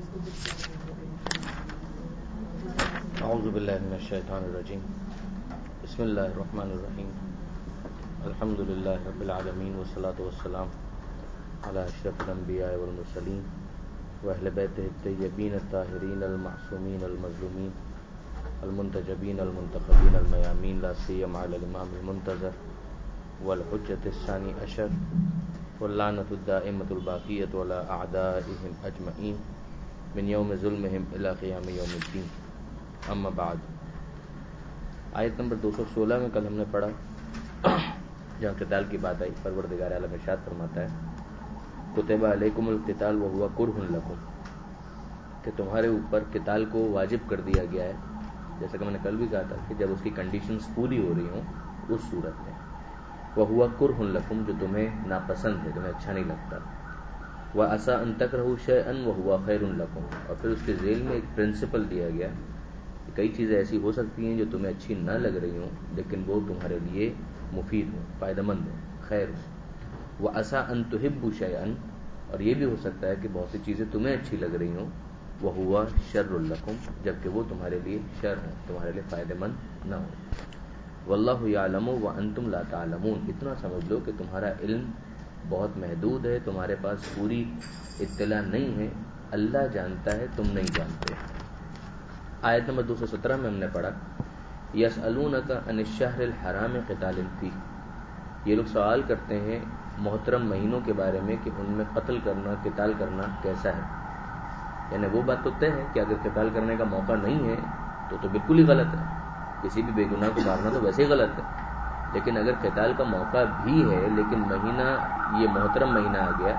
اعوذ باللہ من الشیطان الرجیم بسم اللہ الرحمن الرحیم الحمد للہ رب العالمین والصلاة والسلام علی اشرف الانبیاء والمرسلین واہل بیتہ الطیبین الطاہرین المعصومین المظلومین المنتجبین المنتخبین المیامین لا سیما علی الامام المنتظر والحجۃ الثانی عشر واللعنۃ الدائمۃ الباقیۃ علی اعدائہم اجمعین من یوم ظلمہم الی قیام یوم الدین. اما بعد. آیت نمبر 216 میں کل ہم نے پڑھا جہاں قتال کی بات آئی. پروردگار عالم ارشاد فرماتا ہے کتب علیکم القتال وہو کرہ لکم، کہ تمہارے اوپر قتال کو واجب کر دیا گیا ہے، جیسا کہ میں نے کل بھی کہا تھا کہ جب اس کی کنڈیشنز پوری ہو رہی ہوں اس صورت میں. وہو کرہ لکم، جو تمہیں ناپسند ہے، تمہیں اچھا نہیں لگتا. وعسیٰ ان تکرہوا شیئا وہو خیر لکم، اور پھر اس کے ذیل میں ایک پرنسپل دیا گیا کہ کئی چیزیں ایسی ہو سکتی ہیں جو تمہیں اچھی نہ لگ رہی ہوں لیکن وہ تمہارے لیے مفید ہوں، فائدہ مند ہوں، خیر ہوں. وعسیٰ ان تحبوا شیئا، اور یہ بھی ہو سکتا ہے کہ بہت سی چیزیں تمہیں اچھی لگ رہی ہوں وہو شر لکم، جبکہ وہ تمہارے لیے شر ہوں، تمہارے لیے فائدہ مند نہ ہوں. واللہ یعلم وانتم لا تعلمون، اتنا سمجھ لو کہ تمہارا علم بہت محدود ہے، تمہارے پاس پوری اطلاع نہیں ہے، اللہ جانتا ہے، تم نہیں جانتے. آیت نمبر 217 میں ہم نے پڑھا یسألونک عن الشہر الحرام قتال فیہ، یہ لوگ سوال کرتے ہیں محترم مہینوں کے بارے میں کہ ان میں قتل کرنا، قتال کرنا کیسا ہے. یعنی وہ بات تو طے ہے کہ اگر قتال کرنے کا موقع نہیں ہے تو بالکل ہی غلط ہے، کسی بھی بے گناہ کو مارنا تو ویسے ہی غلط ہے. لیکن اگر قتال کا موقع بھی ہے لیکن مہینہ یہ محترم مہینہ آ گیا،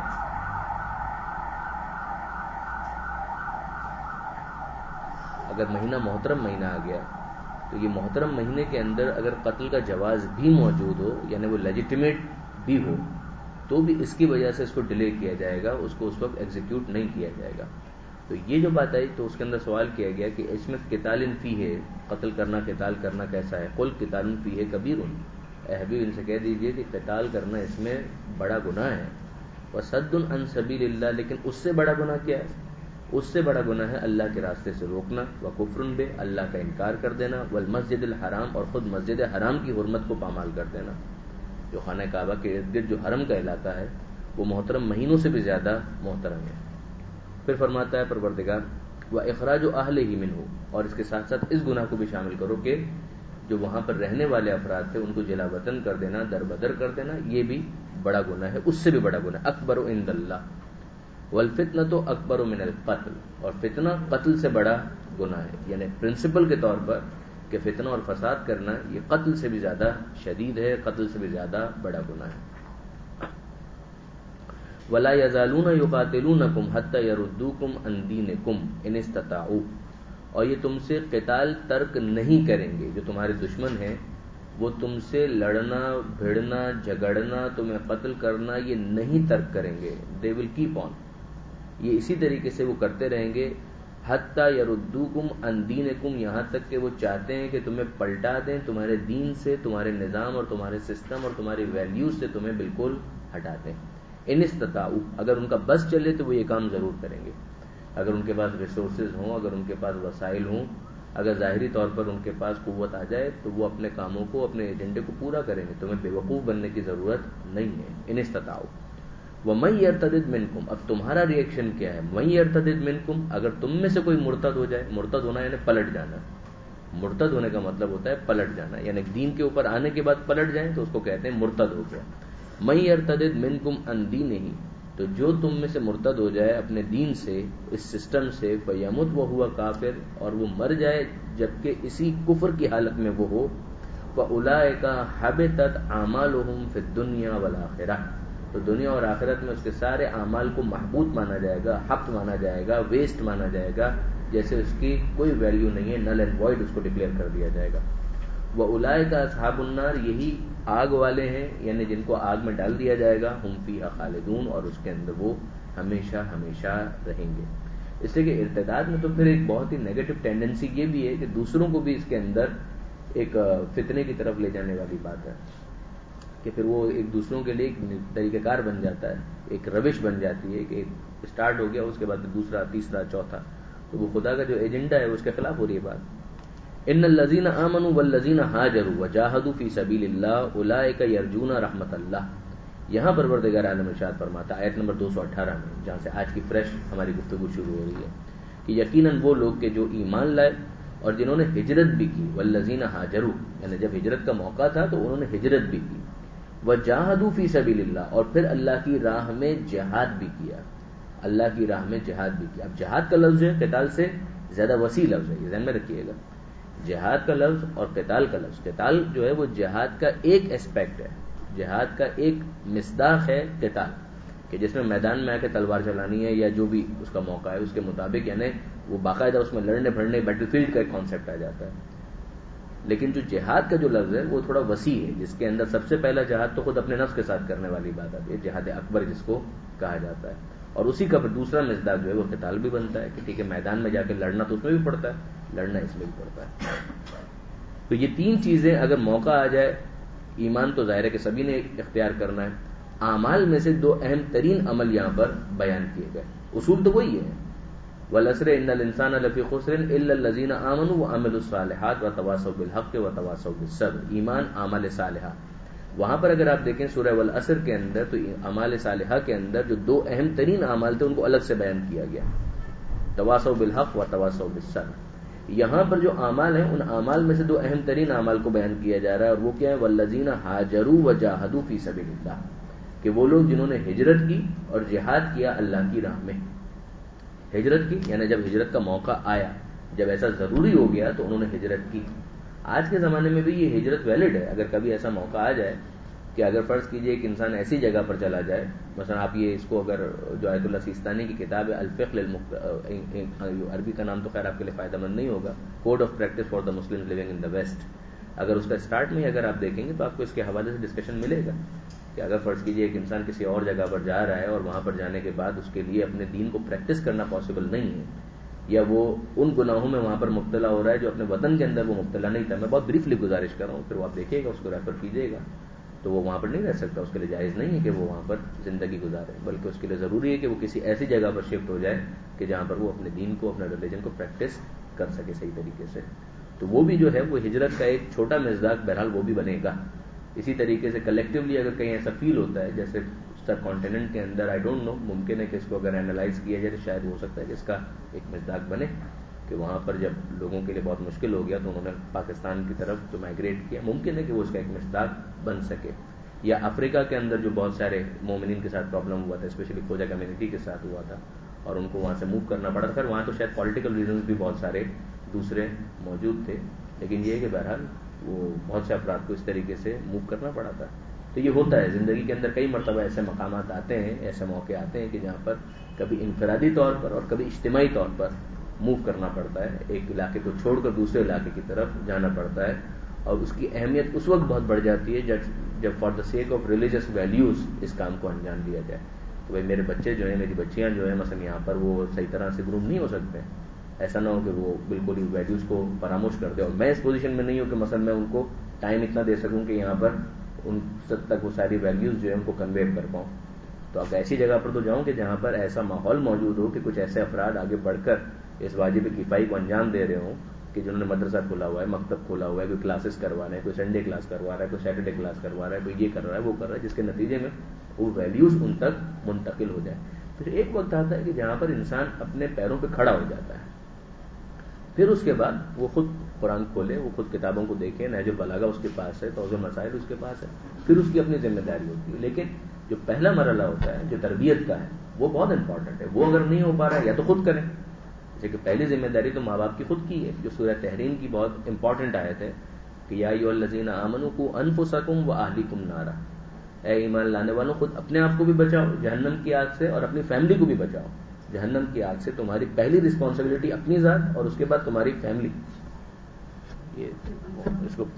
اگر مہینہ محترم مہینہ آ گیا تو یہ محترم مہینے کے اندر اگر قتل کا جواز بھی موجود ہو، یعنی وہ لیجیٹیمیٹ بھی ہو، تو بھی اس کی وجہ سے اس کو ڈیلے کیا جائے گا، اس کو اس وقت ایگزیکیوٹ نہیں کیا جائے گا. تو یہ جو بات آئی تو اس کے اندر سوال کیا گیا کہ اس میں قتال فیہ، قتل کرنا، قتال کرنا کیسا ہے. قل قتال فیہ کبیر، اے حبیب ان سے کہہ دیجئے کہ قتال کرنا اس میں بڑا گناہ ہے. وصد عن سبیل اللہ، لیکن اس سے بڑا گناہ کیا ہے؟ اس سے بڑا گناہ ہے اللہ کے راستے سے روکنا. وکفر بہ، اللہ کا انکار کر دینا. والمسجد الحرام، اور خود مسجد حرام کی حرمت کو پامال کر دینا. جو خانہ کعبہ کے ارد گرد جو حرم کا علاقہ ہے وہ محترم مہینوں سے بھی زیادہ محترم ہے. پھر فرماتا ہے پروردگار واخراج اہلہ منہ، اور اس کے ساتھ ساتھ اس گناہ کو بھی شامل کرو کہ جو وہاں پر رہنے والے افراد تھے ان کو جلا وطن کر دینا، در بدر کر دینا، یہ بھی بڑا گناہ ہے، اس سے بھی بڑا گناہ. اکبر عند اللہ والفتنۃ اکبر من القتل، اور فتنہ قتل سے بڑا گناہ ہے. یعنی پرنسپل کے طور پر کہ فتنہ اور فساد کرنا یہ قتل سے بھی زیادہ شدید ہے، قتل سے بھی زیادہ بڑا گناہ ہے. ولا یزالون یقاتلونکم حتی یردوکم عن دینکم ان استطاعوا، اور یہ تم سے قتال ترک نہیں کریں گے. جو تمہارے دشمن ہیں وہ تم سے لڑنا، بھیڑنا، جھگڑنا، تمہیں قتل کرنا یہ نہیں ترک کریں گے. دے ول کیپ آن، یہ اسی طریقے سے وہ کرتے رہیں گے. حتی یردوکم عن دینکم، یہاں تک کہ وہ چاہتے ہیں کہ تمہیں پلٹا دیں تمہارے دین سے، تمہارے نظام اور تمہارے سسٹم اور تمہاری ویلیوز سے تمہیں بالکل ہٹا دیں. ان استطاعوا، اگر ان کا بس چلے تو وہ یہ کام ضرور کریں گے. اگر ان کے پاس ریسورسز ہوں، اگر ان کے پاس وسائل ہوں، اگر ظاہری طور پر ان کے پاس قوت آ جائے تو وہ اپنے کاموں کو، اپنے ایجنڈے کو پورا کریں گے. تمہیں بے وقوف بننے کی ضرورت نہیں ہے. ان استطاعوا. وَمَن يَرْتَدِدْ مِنْكُمْ، اب تمہارا ریئیکشن کیا ہے؟ مَن يَرْتَدِدْ مِنْكُمْ، اگر تم میں سے کوئی مرتد ہو جائے. مرتد ہونا یعنی پلٹ جانا. مرتد ہونے کا مطلب ہوتا ہے پلٹ جانا، یعنی دین کے اوپر آنے کے بعد پلٹ جائیں تو اس کو کہتے ہیں مرتد ہو گیا. مَن يَرْتَدِدْ مِنْكُمْ عَنْ دِينِهِ، تو جو تم میں سے مرتد ہو جائے اپنے دین سے، اس سسٹم سے، فَيَمُتْ وَهُوَ كَافِرٌ، اور وہ مر جائے جبکہ اسی کفر کی حالت میں وہ ہو. فَأُولَٰئِكَ حَبِطَتْ أَعْمَالُهُمْ فِي الدُّنْيَا وَالْآخِرَةِ، تو دنیا اور آخرت میں اس کے سارے اعمال کو محبوط مانا جائے گا، حق مانا جائے گا، ویسٹ مانا جائے گا، جیسے اس کی کوئی ویلیو نہیں ہے، نل اینڈ وائڈ اس کو ڈکلیئر کر دیا جائے گا. وَأُولَٰئِكَ أَصْحَابُ النَّارِ، یہی آگ والے ہیں، یعنی جن کو آگ میں ڈال دیا جائے گا. ہم فیہا خالدون، اور اس کے اندر وہ ہمیشہ ہمیشہ رہیں گے. اس لیے کہ ارتداد میں تو پھر ایک بہت ہی نیگیٹو ٹینڈنسی یہ بھی ہے کہ دوسروں کو بھی اس کے اندر ایک فتنے کی طرف لے جانے والی بات ہے. کہ پھر وہ ایک دوسروں کے لیے ایک طریقہ کار بن جاتا ہے, ایک روش بن جاتی ہے, کہ ایک اسٹارٹ ہو گیا, اس کے بعد دوسرا, تیسرا, چوتھا, تو وہ خدا کا جو ایجنڈا ہے اس کے خلاف ہو رہی ہے بات. ان الذین آمنوا والذین ہاجروا وجاہدوا فی سبیل اللہ اولئک یرجون رحمت اللہ. یہاں پروردگار عالم ارشاد فرماتا آیت نمبر 218 میں, جہاں سے آج کی فریش ہماری گفتگو شروع ہو رہی ہے, کہ یقیناً وہ لوگ کہ جو ایمان لائے اور جنہوں نے ہجرت بھی کی, والذین ہاجروا یعنی جب ہجرت کا موقع تھا تو انہوں نے ہجرت بھی کی, وجاہدوا فی سبیل اللہ اور پھر اللہ کی راہ میں جہاد بھی کیا, اللہ کی راہ میں جہاد بھی کیا. اب جہاد کا لفظ ہے قتال سے زیادہ وسیع لفظ ہے, یہ ذہن میں رکھیے گا. جہاد کا لفظ اور قتال کا لفظ, قتال جو ہے وہ جہاد کا ایک اسپیکٹ ہے, جہاد کا ایک مصداق ہے قتال, کہ جس میں میدان میں آ کے تلوار چلانی ہے یا جو بھی اس کا موقع ہے اس کے مطابق, یعنی وہ باقاعدہ اس میں لڑنے پھڑنے بیٹل فیلڈ کا ایک کانسیپٹ آ جاتا ہے. لیکن جو جہاد کا جو لفظ ہے وہ تھوڑا وسیع ہے, جس کے اندر سب سے پہلا جہاد تو خود اپنے نفس کے ساتھ کرنے والی بات آتی ہے, جہاد اکبر جس کو کہا جاتا ہے, اور اسی کا دوسرا مصداق جو ہے وہ قتال بھی بنتا ہے, کہ ٹھیک ہے میدان میں جا کے لڑنا تو اس میں بھی پڑتا ہے, لڑنا اس میں بھی پڑتا ہے. تو یہ تین چیزیں اگر موقع آ جائے, ایمان تو ظاہر ہے کہ سبھی نے اختیار کرنا ہے, اعمال میں سے دو اہم ترین عمل یہاں پر بیان کیے گئے, اصول تو وہی ہے, والعصر ان الانسان لفی خسر الا الذین آمنوا وعملوا الصالحات وتواصوا بالحق وتواصوا بالصبر. ایمان, اعمال صالحہ, وہاں پر اگر آپ دیکھیں سورہ والعصر کے اندر تو اعمال صالحہ کے اندر جو دو اہم ترین اعمال تھے ان کو الگ سے بیان کیا گیا, تواصوا بالحق وتواصوا بالصبر. یہاں پر جو اعمال ہیں ان اعمال میں سے دو اہم ترین اعمال کو بیان کیا جا رہا ہے, اور وہ کیا ہے, والذین ہاجروا وجاہدوا فی سبیل اللہ, کہ وہ لوگ جنہوں نے ہجرت کی اور جہاد کیا اللہ کی راہ میں. ہجرت کی یعنی جب ہجرت کا موقع آیا, جب ایسا ضروری ہو گیا تو انہوں نے ہجرت کی. آج کے زمانے میں بھی یہ ہجرت ویلڈ ہے. اگر کبھی ایسا موقع آ جائے کہ اگر فرض کیجئے ایک انسان ایسی جگہ پر چلا جائے, مثلا آپ یہ اس کو اگر جو آیت اللہ سیستانی کی کتاب ہے الفقہ عربی کا نام تو خیر آپ کے لیے فائدہ مند نہیں ہوگا, code of practice for the Muslim living in the west, اگر اس کا اسٹارٹ میں اگر آپ دیکھیں گے تو آپ کو اس کے حوالے سے ڈسکشن ملے گا کہ اگر فرض کیجئے ایک انسان کسی اور جگہ پر جا رہا ہے اور وہاں پر جانے کے بعد اس کے لیے اپنے دین کو پریکٹس کرنا پاسبل نہیں ہے, یا وہ ان گناہوں میں وہاں پر مبتلا ہو رہا ہے جو اپنے وطن کے اندر وہ مبتلا نہیں تھا. میں بہت بریفلی گزارش کر رہا ہوں, پھر وہ آپ دیکھیے گا, اس کو ریفر کیجیے گا, تو وہ وہاں پر نہیں رہ سکتا, اس کے لیے جائز نہیں ہے کہ وہ وہاں پر زندگی گزارے, بلکہ اس کے لیے ضروری ہے کہ وہ کسی ایسی جگہ پر شفٹ ہو جائے کہ جہاں پر وہ اپنے دین کو, اپنے ریلیجن کو پریکٹس کر سکے صحیح طریقے سے. تو وہ بھی جو ہے وہ ہجرت کا ایک چھوٹا مصداق بہرحال وہ بھی بنے گا. اسی طریقے سے کلیکٹیولی اگر کہیں ایسا فیل ہوتا ہے جیسے سب کانٹیننٹ کے اندر, آئی ڈونٹ نو, ممکن ہے کہ اس کو اگر اینالائز کیا جائے تو شاید ہو سکتا ہے کہ اس کا ایک مصداق بنے, کہ وہاں پر جب لوگوں کے لیے بہت مشکل ہو گیا تو انہوں نے پاکستان کی طرف جو مائگریٹ کیا, ممکن ہے کہ وہ اس کا ایک مصداق بن سکے. یا افریقہ کے اندر جو بہت سارے مومنین کے ساتھ پرابلم ہوا تھا, اسپیشلی کھوجا کمیونٹی کے ساتھ ہوا تھا, اور ان کو وہاں سے موو کرنا پڑا تھا. وہاں تو شاید پولیٹیکل ریزنز بھی بہت سارے دوسرے موجود تھے, لیکن یہ ہے کہ بہرحال وہ بہت سے افراد کو اس طریقے سے موو کرنا پڑا تھا. تو یہ ہوتا ہے زندگی کے اندر, کئی مرتبہ ایسے مقامات آتے ہیں, ایسے موقع آتے ہیں کہ جہاں پر کبھی انفرادی طور پر اور کبھی اجتماعی طور پر موو کرنا پڑتا ہے, ایک علاقے کو چھوڑ کر دوسرے علاقے کی طرف جانا پڑتا ہے, اور اس کی اہمیت اس وقت بہت بڑھ جاتی ہے جب for the sake of religious values اس کام کو انجام دیا جائے. تو بھائی میرے بچے جو ہیں, میری بچیاں جو ہیں, مثلا یہاں پر وہ صحیح طرح سے گروم نہیں ہو سکتے, ایسا نہ ہو کہ وہ بالکل ہی ویلیوز کو فراموش کر دے, اور میں اس پوزیشن میں نہیں ہوں کہ مثلا میں ان کو ٹائم اتنا دے سکوں کہ یہاں پر ان تک وہ ساری ویلیوز جو ہے ان کو کنوے کر پاؤں. تو اب ایسی جگہ پر تو جاؤں کہ جہاں پر ایسا ماحول موجود ہو کہ کچھ ایسے افراد آگے بڑھ کر اس واجب کفائی کو انجام دے رہے ہوں, کہ جنہوں نے مدرسہ کھولا ہوا ہے, مکتب کھولا ہوا ہے, کوئی کلاسز کروا رہے ہیں, کوئی سنڈے کلاس کروا رہا ہے, کوئی سیٹرڈے کلاس کروا رہا ہے, کوئی یہ کر رہا ہے, وہ کر رہا ہے, جس کے نتیجے میں وہ ویلیوز ان تک منتقل ہو جائیں. پھر ایک وقت آتا ہے کہ جہاں پر انسان اپنے پیروں پہ کھڑا ہو جاتا ہے, پھر اس کے بعد وہ خود قرآن کھولے, وہ خود کتابوں کو دیکھے, نہج البلاغہ اس کے پاس ہے, توضیح المسائل اس کے پاس ہے, پھر اس کی اپنی ذمہ داری ہوتی ہے. لیکن جو پہلا مرحلہ ہوتا ہے جو تربیت کا ہے وہ بہت امپورٹنٹ ہے. وہ اگر نہیں ہو پا رہا ہے یا تو خود کریں, جیسے کہ پہلی ذمہ داری تو ماں باپ کی خود کی ہے, جو سورہ تحریم کی بہت امپورٹنٹ آیت ہے کہ یا ایھا الذین آمنوا قوا انفسکم واہلیکم نارا, اے ایمان لانے والوں خود اپنے آپ کو بھی بچاؤ جہنم کی آگ سے, اور اپنی فیملی کو بھی بچاؤ جہنم کی آگ سے. تمہاری پہلی رسپانسبلٹی اپنی ذات اور اس کے بعد تمہاری فیملی. یہ اس کو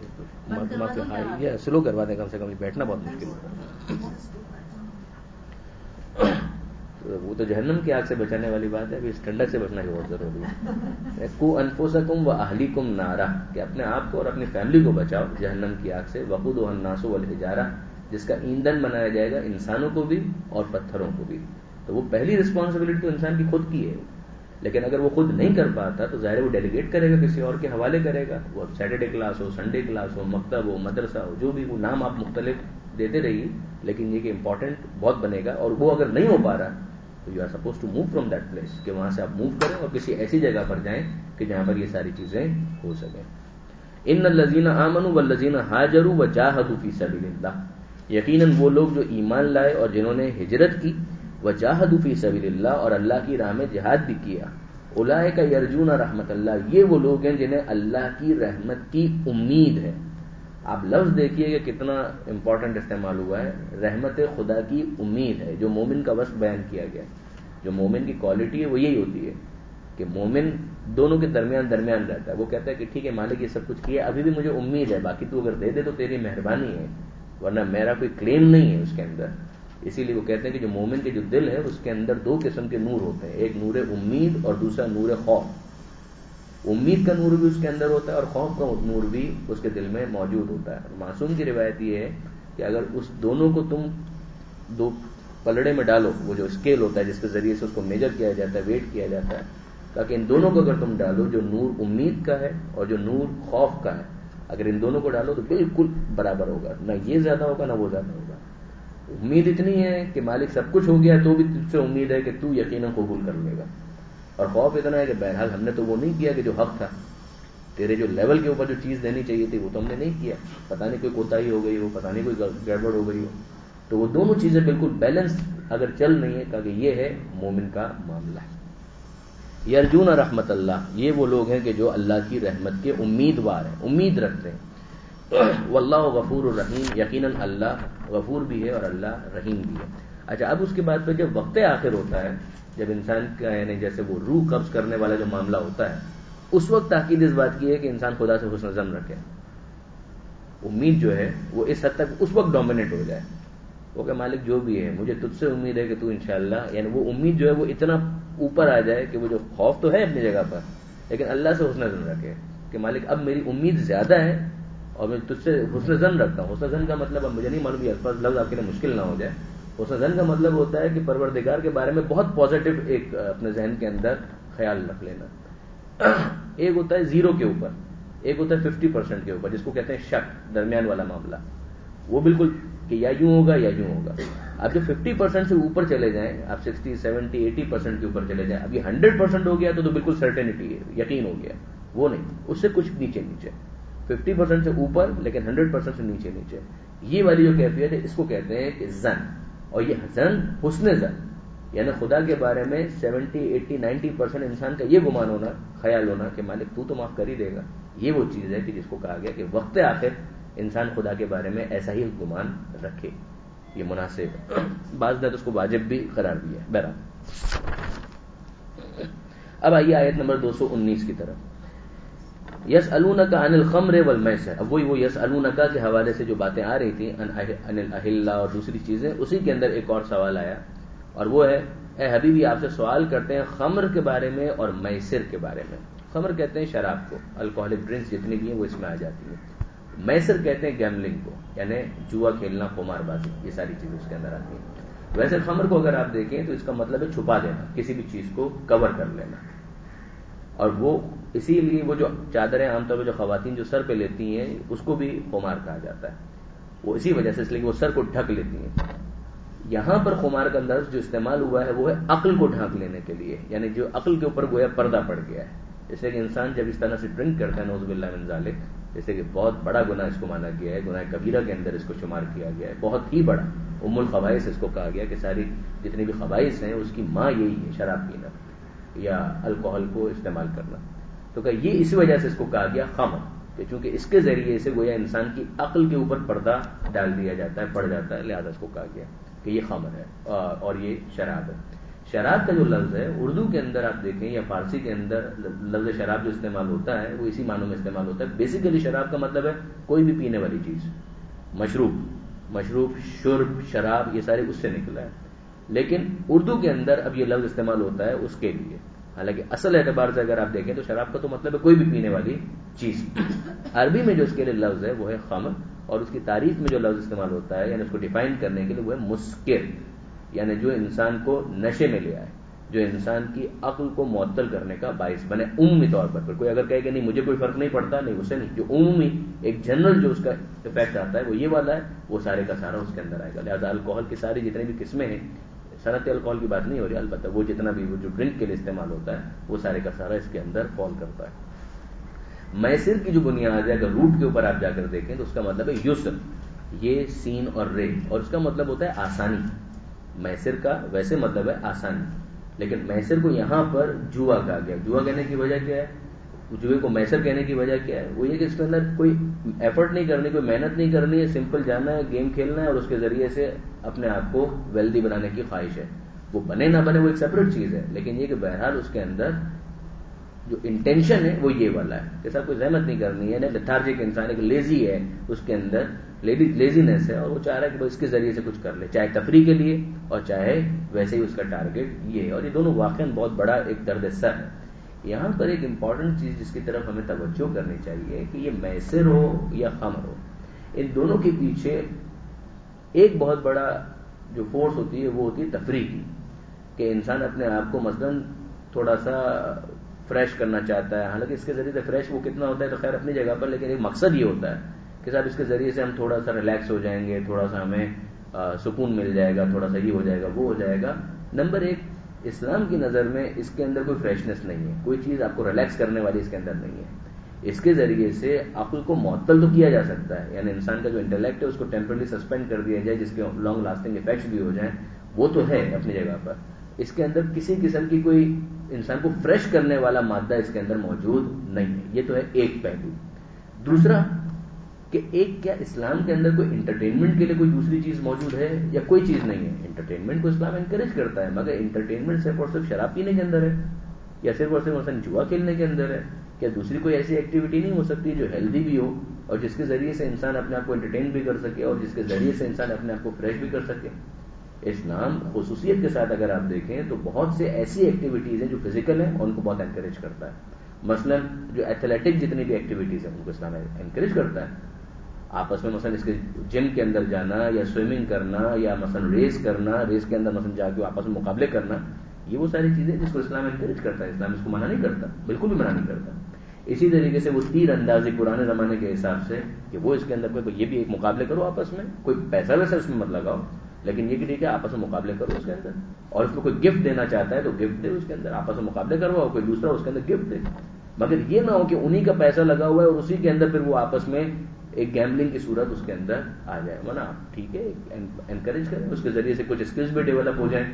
سلو کروا دیں, کم سے کم بیٹھنا بہت مشکل ہوتا ہے. وہ تو جہنم کی آگ سے بچانے والی بات ہے، ابھی اس ٹھنڈک سے بچنا بھی بہت ضروری ہے. قوا انفسکم واہلیکم نارا، کہ اپنے آپ کو اور اپنی فیملی کو بچاؤ جہنم کی آگ سے. وقودها الناس والحجارہ، جس کا ایندھن بنایا جائے گا انسانوں کو بھی اور پتھروں کو بھی. تو وہ پہلی رسپانسبلٹی تو انسان کی خود کی ہے، لیکن اگر وہ خود نہیں کر پاتا تو ظاہر وہ ڈیلیگیٹ کرے گا، کسی اور کے حوالے کرے گا. وہ سیٹرڈے کلاس ہو، سنڈے کلاس ہو، مکتب ہو، مدرسہ ہو، جو بھی وہ نام آپ مختلف دیتے رہیے، لیکن یہ کہ امپورٹنٹ بہت بنے گا. اور وہ اگر نہیں ہو پا رہا تو you are suppose to move from that place, کہ وہاں سے آپ موو کریں اور کسی ایسی جگہ پر جائیں کہ جہاں پر یہ ساری چیزیں ہو سکیں. ان الذین آمنوا والذین ہاجروا وجاہدوا فی سبیل اللہ، یقیناً وہ لوگ جو ایمان لائے اور جنہوں نے ہجرت کی، وجاہدوا فی سبیل اللہ، اور اللہ کی راہ میں جہاد بھی کیا. اولئک یرجون رحمت اللہ، یہ وہ لوگ ہیں جنہیں اللہ کی رحمت کی امید ہے. آپ لفظ دیکھیے کہ کتنا امپورٹنٹ استعمال ہوا ہے، رحمت خدا کی امید ہے. جو مومن کا وصف بیان کیا گیا، جو مومن کی کوالٹی ہے وہ یہی ہوتی ہے کہ مومن دونوں کے درمیان رہتا ہے. وہ کہتا ہے کہ ٹھیک ہے مالک یہ سب کچھ کیا، ابھی بھی مجھے امید ہے، باقی تو اگر دے دے تو تیری مہربانی ہے، ورنہ میرا کوئی کلیم نہیں ہے اس کے اندر. اسی لیے وہ کہتے ہیں کہ جو مومن کے جو دل ہے اس کے اندر دو قسم کے نور ہوتے ہیں، ایک نور امید اور دوسرا نور خوف. امید کا نور بھی اس کے اندر ہوتا ہے اور خوف کا نور بھی اس کے دل میں موجود ہوتا ہے. معصوم کی روایت یہ ہے کہ اگر اس دونوں کو تم دو پلڑے میں ڈالو، وہ جو اسکیل ہوتا ہے جس کے ذریعے سے اس کو میجر کیا جاتا ہے، ویٹ کیا جاتا ہے، تاکہ ان دونوں کو اگر تم ڈالو، جو نور امید کا ہے اور جو نور خوف کا ہے، اگر ان دونوں کو ڈالو تو بالکل برابر ہوگا، نہ یہ زیادہ ہوگا نہ وہ زیادہ ہوگا. امید اتنی ہے کہ مالک سب کچھ ہو گیا تو بھی تجھ سے امید ہے کہ تو یقیناً قبول کر لے گا، اور خوف اتنا ہے کہ بہرحال ہم نے تو وہ نہیں کیا کہ جو حق تھا، تیرے جو لیول کے اوپر جو چیز دینی چاہیے تھی وہ تو ہم نے نہیں کیا، پتہ نہیں کوئی کوتاہی ہو گئی ہو، پتہ نہیں کوئی گڑبڑ ہو گئی ہو. تو وہ دونوں چیزیں بالکل بیلنس اگر چل رہی ہیں، کہ یہ ہے مومن کا معاملہ. یرجون رحمت اللہ، یہ وہ لوگ ہیں کہ جو اللہ کی رحمت کے امیدوار ہیں، امید رکھتے ہیں. واللہ غفور الرحیم، یقیناً اللہ غفور بھی ہے اور اللہ رحیم بھی ہے. اچھا، اب اس کے بعد پھر جب وقت آخر ہوتا ہے، جب انسان کا یعنی جیسے وہ روح قبض کرنے والا جو معاملہ ہوتا ہے، اس وقت تاکید اس بات کی ہے کہ انسان خدا سے حسن ظن رکھے. امید جو ہے وہ اس حد تک اس وقت ڈومینیٹ ہو جائے، وہ کہ مالک جو بھی ہے مجھے تجھ سے امید ہے کہ تو انشاءاللہ، یعنی وہ امید جو ہے وہ اتنا اوپر آ جائے کہ وہ جو خوف تو ہے اپنی جگہ پر، لیکن اللہ سے حسن ظن رکھے کہ مالک اب میری امید زیادہ ہے اور میں تجھ سے حسن ظن رکھتا ہوں. حسن ظن کا مطلب اب مجھے نہیں معلوم، یہ الفاظ لفظ آپ کے لیے مشکل نہ ہو جائے. حسن ظن کا مطلب ہوتا ہے کہ پروردگار کے بارے میں بہت پازیٹو ایک اپنے ذہن کے اندر خیال رکھ لینا. ایک ہوتا ہے 0 کے اوپر، ایک ہوتا ہے 50% کے اوپر، جس کو کہتے ہیں شک، درمیان والا معاملہ. وہ بالکل کہ یا یوں ہوگا یا یوں ہوگا. آپ جب 50% سے اوپر چلے جائیں، آپ 60 70 80% کے اوپر چلے جائیں، اب یہ 100% ہو گیا تو بالکل سرٹینٹی ہے، یقین ہو گیا. وہ نہیں، اس سے کچھ نیچے 50% سے اوپر لیکن 100% سے نیچے. یہ والی جو کیفیت ہے اس کو کہتے ہیں کہ زن. اور یہ زن حسن زن، یعنی خدا کے بارے میں 70 80 90% انسان کا یہ گمان ہونا، خیال ہونا کہ مالک تو معاف کر ہی دے گا. یہ وہ چیز ہے کہ جس کو کہا گیا کہ وقت آخر انسان خدا کے بارے میں ایسا ہی گمان رکھے، یہ مناسب ہے. بعض نے اس کو واجب بھی قرار دیا ہے. بہرحال اب آئیے آیت نمبر 219 کی طرف. یسألونک عن الخمر والمیسر. اب وہ یسألونک کے حوالے سے جو باتیں آ رہی تھیں، عن الاہلہ اور دوسری چیزیں، اسی کے اندر ایک اور سوال آیا، اور وہ ہے اے حبیبی آپ سے سوال کرتے ہیں خمر کے بارے میں اور میسر کے بارے میں. خمر کہتے ہیں شراب کو، الکوہلک ڈرنکس جتنی بھی ہیں وہ اس میں آ جاتی ہیں. میسر کہتے ہیں گیملنگ کو، یعنی جوا کھیلنا، قمار بازی، یہ ساری چیزیں اس کے اندر آتی ہیں. ویسے خمر کو اگر آپ دیکھیں تو اس کا مطلب ہے چھپا دینا، کسی بھی چیز کو کور کر لینا. اور وہ اسی لیے وہ جو چادریں عام طور پہ جو خواتین جو سر پہ لیتی ہیں اس کو بھی خمار کہا جاتا ہے، وہ اسی وجہ سے، اس لیے وہ سر کو ڈھک لیتی ہیں. یہاں پر خمار کا لفظ جو استعمال ہوا ہے وہ ہے عقل کو ڈھانپ لینے کے لیے، یعنی جو عقل کے اوپر گویا پردہ پڑ گیا ہے. جیسے کہ انسان جب اس طرح سے ڈرنک کرتا ہے، نعوذ باللہ من ذالک، جیسے کہ بہت بڑا گناہ اس کو مانا گیا ہے، گناہ کبیرہ کے اندر اس کو شمار کیا گیا ہے، بہت ہی بڑا. الخبائث اس کو کہا گیا کہ ساری جتنی بھی خبائث ہیں اس کی ماں یہی ہے، شراب پینا یا الکوہل کو استعمال کرنا. تو کہ یہ اسی وجہ سے اس کو کہا گیا خمر، کہ چونکہ اس کے ذریعے سے گویا انسان کی عقل کے اوپر پردہ ڈال دیا جاتا ہے، پڑ جاتا ہے، لہذا اس کو کہا گیا کہ یہ خمر ہے اور یہ شراب ہے. شراب کا جو لفظ ہے اردو کے اندر آپ دیکھیں یا فارسی کے اندر لفظ شراب جو استعمال ہوتا ہے وہ اسی معنوں میں استعمال ہوتا ہے. بیسیکلی شراب کا مطلب ہے کوئی بھی پینے والی چیز، مشروب، شرب، شراب، یہ سارے اس سے نکلا ہے. لیکن اردو کے اندر اب یہ لفظ استعمال ہوتا ہے اس کے لیے. حالانکہ اصل اعتبار سے اگر آپ دیکھیں تو شراب کا تو مطلب ہے کوئی بھی پینے والی چیز. عربی میں جو اس کے لیے لفظ ہے وہ ہے خمر, اور اس کی تعریف میں جو لفظ استعمال ہوتا ہے یعنی اس کو ڈیفائن کرنے کے لیے وہ ہے مسکر, یعنی جو انسان کو نشے میں لے آئے, جو انسان کی عقل کو معطل کرنے کا باعث بنے. عمومی طور پر کوئی اگر کہے کہ نہیں مجھے کوئی فرق نہیں پڑتا, نہیں, اسے نہیں, جو عمومی ایک جنرل جو اس کا افیکٹ آتا ہے وہ یہ والا ہے, وہ سارے کا سارا اس کے اندر آئے گا. لہٰذا الکوہل کی ساری جتنی بھی قسمیں ہیں, صنعتی الکوہل کی بات نہیں ہو رہی, البتہ وہ جتنا بھی وہ جو ڈرنک کے لیے استعمال ہوتا ہے وہ سارے کا سارا اس کے اندر فال کرتا ہے. میسر کی جو بنیاد ہے اگر روٹ کے اوپر آپ جا کر دیکھیں تو اس کا مطلب ہے یسر, یہ سین اور رے, اور اس کا مطلب ہوتا ہے آسانی. میسر کا ویسے مطلب ہے آسانی, لیکن میسر کو یہاں پر جوا کہا گیا. جوا کہنے کی وجہ کیا ہے, جوئے کو میسر کہنے کی وجہ کیا ہے, وہ یہ کہ اس کے اندر کوئی ایفرٹ نہیں کرنی, کوئی محنت نہیں کرنی ہے, سمپل جانا ہے, گیم کھیلنا ہے اور اس کے ذریعے سے اپنے آپ کو ویلدی بنانے کی خواہش ہے. وہ بنے نہ بنے وہ ایک سیپریٹ چیز ہے, لیکن یہ کہ بہرحال اس کے اندر جو انٹینشن ہے وہ یہ والا ہے کہ صاحب کوئی زحمت نہیں کرنی ہے. لیتھارجک انسان ایک لیزی ہے, اس کے اندر لیزینس ہے, اور وہ چاہ رہا ہے کہ اس کے ذریعے سے کچھ کر لے, چاہے تفریح کے لیے اور چاہے ویسے ہی اس کا ٹارگیٹ یہ ہے. اور یہ دونوں واقعاً بہت بڑا ایک درد سر ہے. یہاں پر ایک امپورٹنٹ چیز جس کی طرف ہمیں توجہ کرنی چاہیے کہ یہ میسر ہو یا خمر ہو, ان دونوں کے پیچھے ایک بہت بڑا جو فورس ہوتی ہے وہ ہوتی ہے تفریح کی, کہ انسان اپنے آپ کو مثلاً تھوڑا سا فریش کرنا چاہتا ہے. حالانکہ اس کے ذریعے سے فریش وہ کتنا ہوتا ہے تو خیر اپنی جگہ پر, لیکن ایک مقصد یہ ہوتا ہے کہ صاحب اس کے ذریعے سے ہم تھوڑا سا ریلیکس ہو جائیں گے, تھوڑا سا ہمیں سکون مل جائے گا, تھوڑا سا یہ ہو جائے گا, وہ ہو جائے گا. نمبر ایک, اسلام کی نظر میں اس کے اندر کوئی فریشنس نہیں ہے, کوئی چیز آپ کو ریلیکس کرنے والی اس کے اندر نہیں ہے. اس کے ذریعے سے عقل کو معطل تو کیا جا سکتا ہے, یعنی انسان کا جو انٹلیکٹ ہے اس کو ٹیمپرلی سسپینڈ کر دیا جائے, جس کے لانگ لاسٹنگ افیکٹس بھی ہو جائیں, وہ تو ہے اپنی جگہ پر. اس کے اندر کسی قسم کی کوئی انسان کو فریش کرنے والا مادہ اس کے اندر موجود نہیں ہے. یہ تو ہے ایک پہلو. دوسرا کہ ایک کیا اسلام کے اندر کوئی انٹرٹینمنٹ کے لیے کوئی دوسری چیز موجود ہے یا کوئی چیز نہیں ہے. انٹرٹینمنٹ کو اسلام انکریج کرتا ہے, مگر انٹرٹینمنٹ صرف اور صرف شراب پینے کے اندر ہے یا صرف اور صرف مثلا جوا کھیلنے کے اندر ہے. کیا دوسری کوئی ایسی ایکٹیویٹی نہیں ہو سکتی جو ہیلدی بھی ہو اور جس کے ذریعے سے انسان اپنے آپ کو انٹرٹین بھی کر سکے اور جس کے ذریعے سے انسان اپنے آپ کو فریش بھی کر سکے. اسلام خصوصیت کے ساتھ اگر آپ دیکھیں تو بہت سے ایسی ایکٹیویٹیز ہیں جو فزیکل ہیں اور ان کو بہت انکریج کرتا ہے. مثلا جو ایتھلیٹک جتنی بھی ایکٹیویٹیز ہیں ان کو اسلام انکریج کرتا ہے. آپس میں مثلا اس کے جم کے اندر جانا یا سوئمنگ کرنا یا مثلا ریس کرنا, ریس کے اندر مثلا جا کے آپس میں مقابلے کرنا, یہ وہ ساری چیزیں جس کو اسلام انکریج کرتا ہے. اسلام اس کو منع نہیں کرتا, بالکل بھی منع نہیں کرتا. اسی طریقے سے وہ تیر اندازی پرانے زمانے کے حساب سے کہ وہ اس کے اندر کوئی یہ بھی ایک مقابلے کرو آپس میں, کوئی پیسہ ویسا اس میں مت لگاؤ, لیکن یہ کہ ٹھیک ہے آپس میں مقابلے کرو اس کے اندر, اور اس میں کوئی گفٹ دینا چاہتا ہے تو گفٹ دے اس کے اندر, آپس میں مقابلے کرو اور کوئی دوسرا اس کے اندر گفٹ دے. مگر یہ نہ ہو کہ انہی کا پیسہ لگا ہوا ہے اور اسی کے اندر پھر وہ آپس میں ایک گیمبلنگ کی صورت اس کے اندر آ جائے. ورنہ ٹھیک ہے انکریج کریں, اس کے ذریعے سے کچھ اسکلز بھی ڈیولپ ہو جائیں,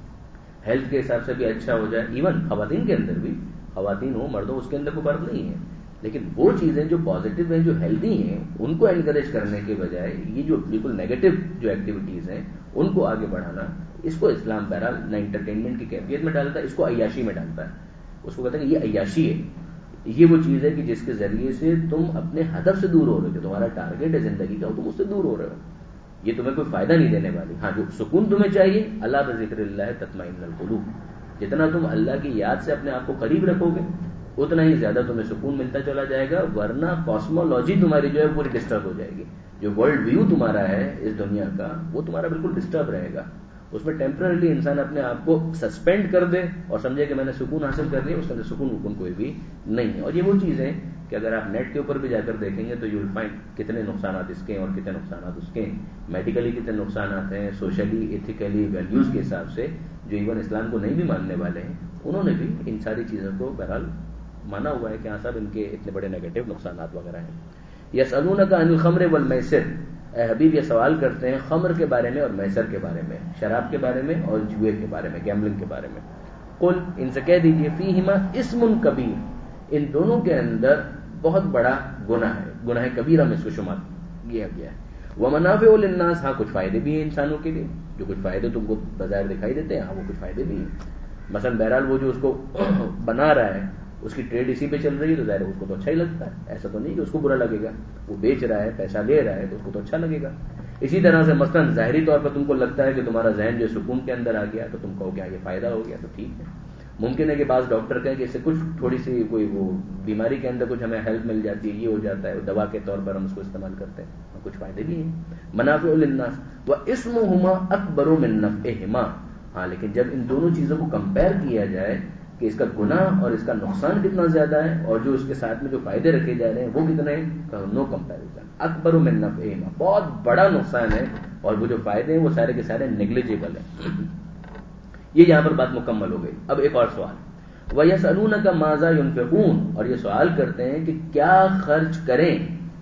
ہیلتھ کے حساب سے بھی اچھا ہو جائے. ایون خواتین کے اندر بھی, خواتین ہو مرد ہو اس کے اندر کوئی فرق نہیں ہے, لیکن وہ چیزیں جو پازیٹیو ہیں جو ہیلدی ہیں ان کو انکریج کرنے کے بجائے یہ جو بالکل نیگیٹو جو ایکٹیویٹیز ہیں ان کو آگے بڑھانا, اس کو اسلام بہرحال نہ انٹرٹینمنٹ کی کیفیت میں ڈالتا ہے, اس کو عیاشی میں ڈالتا ہے. اس کو کہتے ہیں کہ یہ عیاشی ہے, یہ وہ چیز ہے کہ جس کے ذریعے سے تم اپنے ہدف سے دور ہو رہے ہو, کہ تمہارا ٹارگیٹ ہے زندگی کا, تم اس سے دور ہو رہے ہو. یہ تمہیں کوئی فائدہ نہیں دینے والی. ہاں جو سکون تمہیں چاہیے, اللہ بذکر اللہ تطمئن القلوب, جتنا تم اللہ کی یاد سے اپنے آپ کو قریب رکھو گے اتنا ہی زیادہ تمہیں سکون ملتا چلا جائے گا. ورنہ کاسمولوجی تمہاری جو ہے پوری ڈسٹرب ہو جائے گی. جو ورلڈ ویو تمہارا ہے اس دنیا کا وہ تمہارا بالکل ڈسٹرب رہے گا. اس میں ٹیمپرریلی انسان اپنے آپ کو سسپینڈ کر دے اور سمجھے کہ میں نے سکون حاصل کر لیا, اس کے اندر سکون کوئی بھی نہیں ہے. اور یہ وہ چیز ہے کہ اگر آپ نیٹ کے اوپر بھی جا کر دیکھیں گے تو یو ول فائنڈ کتنے نقصانات اس کے ہیں اور کتنے نقصانات اس کے ہیں. میڈیکلی کتنے نقصانات ہیں, سوشلی, ایتھیکلی, ویلیوز کے حساب سے جو ایون اسلام کو نہیں بھی ماننے والے ہیں انہوں نے بھی ان ساری چیزوں کو بہرحال مانا ہوا ہے کہ ہاں صاحب ان کے اتنے بڑے نیگیٹو نقصانات وغیرہ ہیں. یسألونک عن الخمر والمیسر, اے حبیب یہ سوال کرتے ہیں خمر کے بارے میں اور میسر کے بارے میں, شراب کے بارے میں اور جوئے کے بارے میں, گیمبلنگ کے بارے میں. قل, ان سے کہہ دیجئے, فیہما اسم کبیر, ان دونوں کے اندر بہت بڑا گناہ ہے, گناہ کبیرہ میں اس کو شمار کیا گیا ہے. ومنافع للناس, ہاں کچھ فائدے بھی ہیں انسانوں کے لیے, جو کچھ فائدے تم کو بظاہر دکھائی دیتے ہیں, ہاں وہ کچھ فائدے بھی ہیں. مثلا بہرحال وہ جو اس کو بنا رہا ہے اس کی ٹریڈ اسی پہ چل رہی ہے تو ظاہر اس کو تو اچھا ہی لگتا ہے, ایسا تو نہیں کہ اس کو برا لگے گا. وہ بیچ رہا ہے, پیسہ لے رہا ہے تو اس کو تو اچھا لگے گا. اسی طرح سے مثلاً ظاہری طور پر تم کو لگتا ہے کہ تمہارا ذہن جو سکون کے اندر آ گیا تو تم کہو کیا یہ فائدہ ہو گیا، تو ٹھیک ہے. ممکن ہے کہ بعض ڈاکٹر کہیں کہ اس سے کچھ تھوڑی سی کوئی وہ بیماری کے اندر کچھ ہمیں ہیلپ مل جاتی ہے، یہ ہو جاتا ہے، دوا کے طور پر ہم اس کو استعمال کرتے ہیں، اور کچھ فائدے بھی ہیں. منافع للناس واسمهما اکبر من نفعهما. ہاں لیکن جب ان دونوں چیزوں کو کمپیئر کیا جائے کہ اس کا گناہ اور اس کا نقصان کتنا زیادہ ہے اور جو اس کے ساتھ میں جو فائدے رکھے جا رہے ہیں وہ کتنے ہیں، نو کمپیریزن. اکبر من نفعهما، بہت بڑا نقصان ہے، اور وہ جو فائدے ہیں وہ سارے کے سارے نیگلیجیبل ہیں. یہ یہاں پر بات مکمل ہو گئی. اب ایک اور سوال، وَيَسْأَلُونَكَ مَاذَا يُنْفِقُونَ، اور یہ سوال کرتے ہیں کہ کیا خرچ کریں،